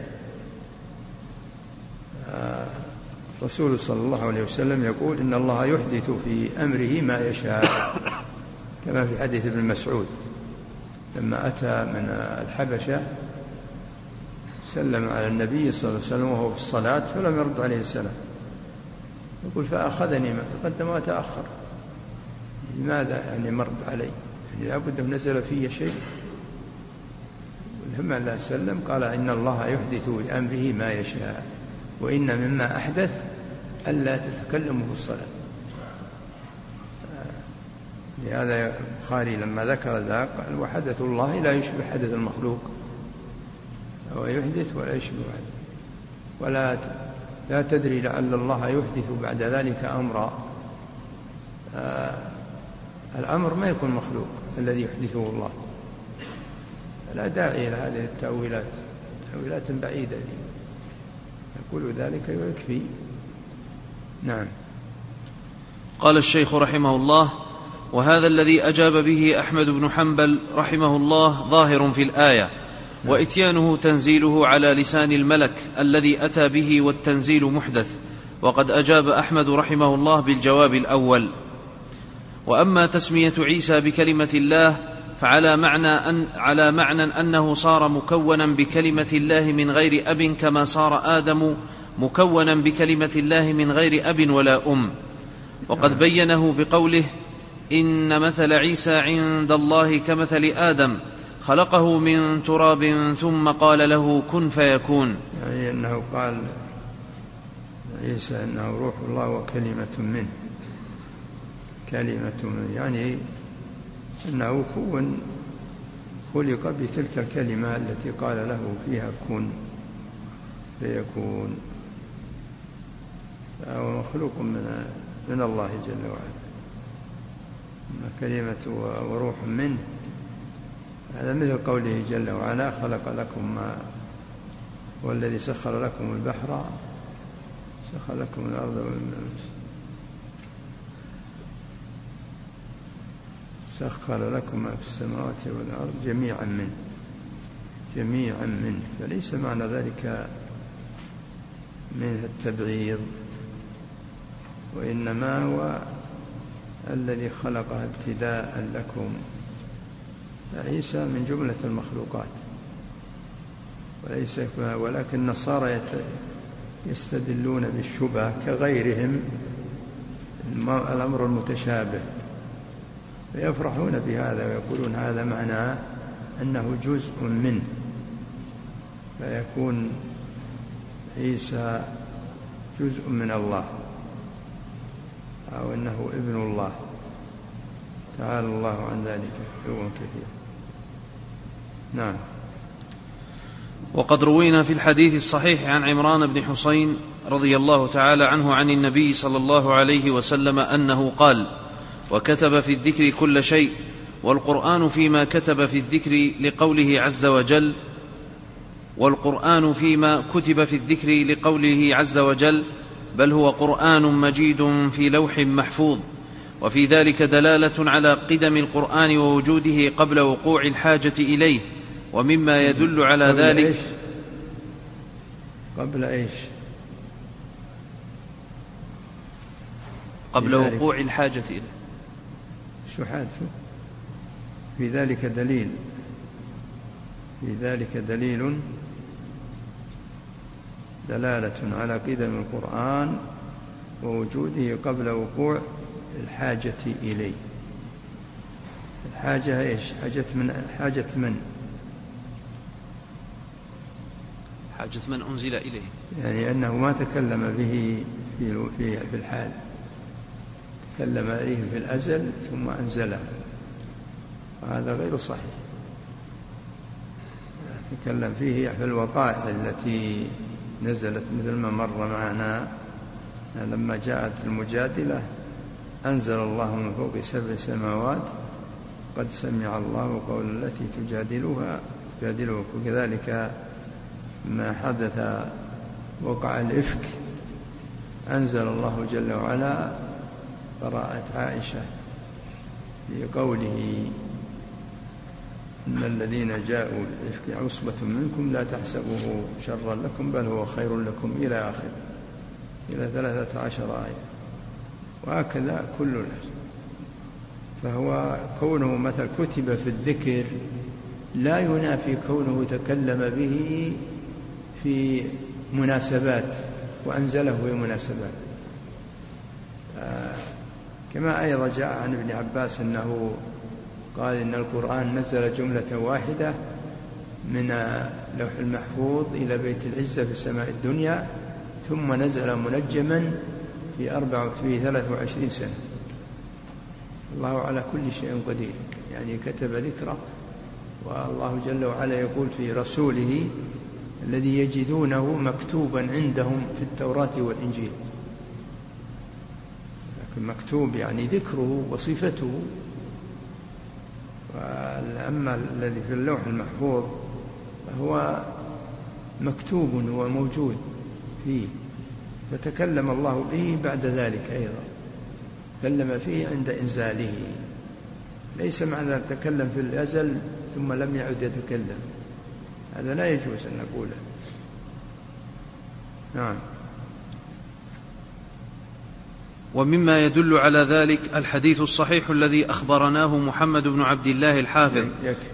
رسول صلى الله عليه وسلم يقول: إن الله يحدث في أمره ما يشاء، كما في حديث ابن مسعود لما أتى من الحبشة سلم على النبي صلى الله عليه وسلم وهو في الصلاة فلم يرد عليه السلام، يقول: فأخذني ما تقدم وتأخر. لماذا يعني مرد علي؟ يعني لابد أن نزل في شيء. لما لا سلم قال: إن الله يحدث بأمره ما يشاء، وإن مما أحدث ألا تتكلموا في الصلاة. لهذا البخاري لما ذكر ذلك قال وحدث الله لا يشبه حدث المخلوق، هو يحدث ولا يشبه حدث، ولا لا تدري لعل الله يحدث بعد ذلك أمرا. الأمر ما يكون مخلوق الذي يحدثه الله، لا داعي إلى هذه التأويلات، تأويلات بعيدة يقول ذلك ويكفي. نعم. قال الشيخ رحمه الله: وهذا الذي أجاب به أحمد بن حنبل رحمه الله ظاهر في الآية، وإتيانه تنزيله على لسان الملك الذي أتى به، والتنزيل محدث، وقد أجاب أحمد رحمه الله بالجواب الأول. وأما تسمية عيسى بكلمة الله فعلى معنى أنه صار مكونا بكلمة الله من غير أب، كما صار آدم مكونا بكلمة الله من غير أب ولا أم. وقد بينه بقوله: إن مثل عيسى عند الله كمثل آدم خلقه من تراب ثم قال له كن فيكون. يعني أنه قال عيسى أنه روح الله وكلمة منه، كلمة منه، يعني أنه كون، خلق بتلك الكلمة التي قال له فيها كن فيكون، فهو مخلوق من الله جل وعلا. كلمة وروح منه، هذا مثل قوله جل وعلا: خلق لكم ما هو الذي سخر لكم البحر، سخر لكم الأرض سخر لكم ما في السماوات والأرض جميعا منه، فليس معنى ذلك منه التبعيض، وإنما هو الذي خلقها ابتداء لكم. عيسى من جملة المخلوقات، ولكن النصارى يستدلون بالشبه كغيرهم، الأمر المتشابه، فيفرحون بهذا ويقولون هذا معناه أنه جزء منه، فيكون عيسى جزء من الله، أو أنه ابن الله، تعالى الله عن ذلك علوا كثيرا. نعم. وقد روينا في الحديث الصحيح عن عمران بن حسين رضي الله تعالى عنه عن النبي صلى الله عليه وسلم أنه قال: وكتب في الذكر كل شيء، والقرآن فيما كتب في الذكر لقوله عز وجل، والقرآن فيما كتب في الذكر لقوله عز وجل: بل هو قرآن مجيد في لوح محفوظ. وفي ذلك دلالة على قدم القرآن ووجوده قبل وقوع الحاجة إليه. ومما يدل على ذلك قبل وقوع الحاجة إليه. شو حادثه؟ في ذلك دليل دلالة على قدم القرآن ووجوده قبل وقوع الحاجة إليه. الحاجة إيش؟ حاجة من أنزل إليه، يعني أنه ما تكلم به في الحال، تكلم عليه في الأزل ثم أنزله، وهذا غير صحيح. تكلم فيه في الوقائع التي نزلت، مثل ما مر معنا لما جاءت المجادلة: أنزل الله من فوق 7 سماوات قد سمع الله قول التي تجادلك. وكذلك ما حدث وقع الإفك، أنزل الله جل وعلا براءة عائشة بقوله: إن الذين جاءوا بالإفك عصبة منكم لا تحسبوه شرا لكم بل هو خير لكم، إلى آخر، إلى 13 آية، وهكذا كل الأشياء. فهو كونه مثل كتب في الذكر لا ينافي كونه تكلم به في مناسبات وأنزله في مناسبات. كما أيضا جاء عن ابن عباس أنه قال إن القرآن نزل جملة واحدة من لوح المحفوظ إلى بيت العزة في سماء الدنيا، ثم نزل منجما في 23 سنة، الله على كل شيء قدير، يعني كتب ذكره. والله جل وعلا يقول في رسوله الذي يجدونه مكتوبا عندهم في التوراة والإنجيل، لكن مكتوب يعني ذكره وصفته. وأما الذي في اللوح المحفوظ فهو مكتوب وموجود فيه، فتكلم الله به بعد ذلك أيضا، تكلم فيه عند إنزاله، ليس معنى تكلم في الأزل ثم لم يعد يتكلم، هذا لا يجوز أن نقوله. نعم. ومما يدل على ذلك الحديث الصحيح الذي أخبرناه محمد بن عبد الله الحافظ.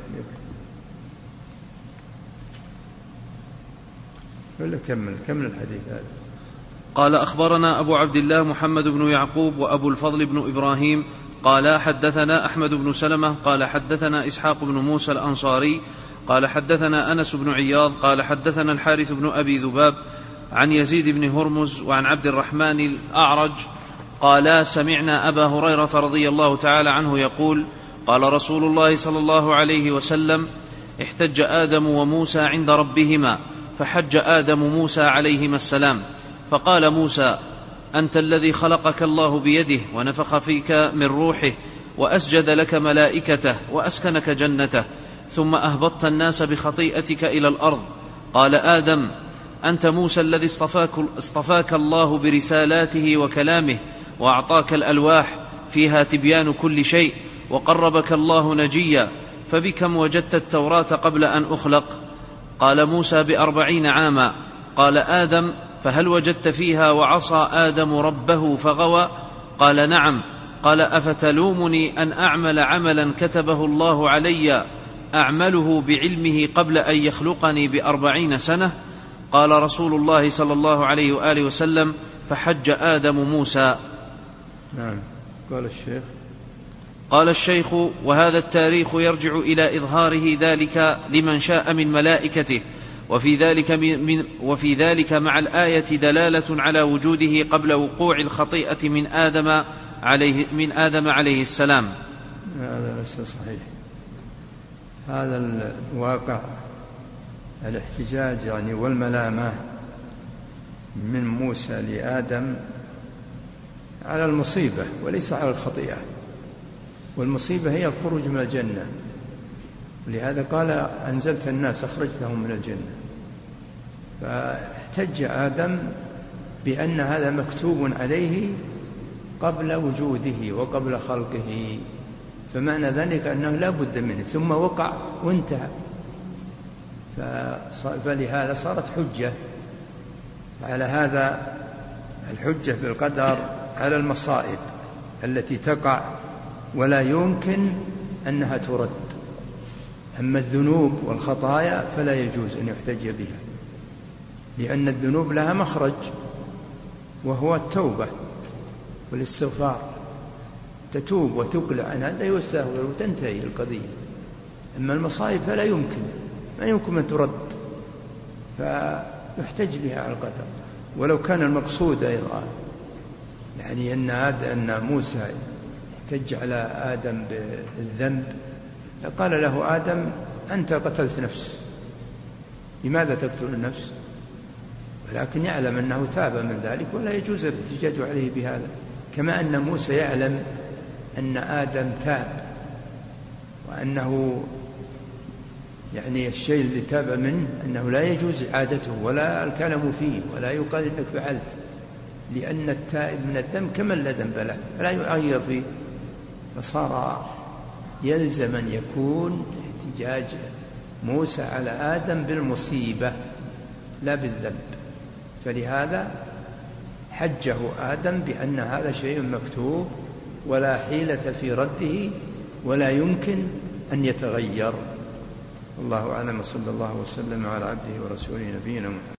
كمل الحديث هذا. قال أخبرنا أبو عبد الله محمد بن يعقوب وأبو الفضل بن إبراهيم قال حدثنا أحمد بن سلمة قال حدثنا إسحاق بن موسى الأنصاري قال حدثنا أنس بن عياض قال حدثنا الحارث بن أبي ذباب عن يزيد بن هرمز وعن عبد الرحمن الأعرج قال سمعنا أبا هريرة رضي الله تعالى عنه يقول قال رسول الله صلى الله عليه وسلم احتج آدم وموسى عند ربهما فحج آدم موسى عليهما السلام فقال موسى أنت الذي خلقك الله بيده ونفخ فيك من روحه وأسجد لك ملائكته وأسكنك جنته ثم أهبطت الناس بخطيئتك إلى الأرض. قال آدم أنت موسى الذي اصطفاك الله برسالاته وكلامه وأعطاك الألواح فيها تبيان كل شيء وقربك الله نجيا، فبكم وجدت التوراة قبل أن أخلق؟ قال موسى ب40 عاما. قال آدم فهل وجدت فيها وعصى آدم ربه فغوى؟ قال نعم. قال أفتلومني أن أعمل عملا كتبه الله علي أعمله بعلمه قبل أن يخلقني ب40 سنة؟ قال رسول الله صلى الله عليه وآله وسلم فحج آدم موسى. نعم. قال الشيخ وهذا التاريخ يرجع إلى إظهاره ذلك لمن شاء من ملائكته، وفي ذلك مع الآية دلالة على وجوده قبل وقوع الخطيئة من آدم عليه السلام. هذا ليس صحيح. هذا الواقع الاحتجاج يعني والملامة من موسى لآدم على المصيبة وليس على الخطيئة، والمصيبة هي الخروج من الجنة، ولهذا قال أنزلت الناس أخرجتهم من الجنة. فاحتج آدم بأن هذا مكتوب عليه قبل وجوده وقبل خلقه، فمعنى ذلك أنه لا بد منه، ثم وقع وانتهى، فلهذا صارت حجة. على هذا الحجة بالقدر على المصائب التي تقع ولا يمكن أنها ترد. أما الذنوب والخطايا فلا يجوز أن يحتج بها، لأن الذنوب لها مخرج وهو التوبة والاستغفار، تتوب وتقلع عن هذا وتستغفر وتنتهي القضية. أما المصائب فلا يمكن، ما يمكن أن ترد، فيحتج بها على القدر. ولو كان المقصود أيضا يعني أن موسى احتج على آدم بالذنب لقال له آدم أنت قتلت نفس، لماذا تقتل النفس؟ ولكن يعلم أنه تاب من ذلك ولا يجوز الاحتجاج عليه بهذا، كما أن موسى يعلم أن آدم تاب وأنه يعني الشيء اللي تاب منه أنه لا يجوز إعادته ولا الكلام فيه ولا يقال إنك فعلت، لأن التائب من الذنب كمن لا ذنب له فلا يعير فيه. فصار يلزم أن يكون احتجاج موسى على آدم بالمصيبة لا بالذنب، فلهذا حجه آدم بأن هذا شيء مكتوب ولا حيلة في رده ولا يمكن أن يتغير. الله أعلم، صلى الله وسلم على عبده ورسوله نبينا محمد.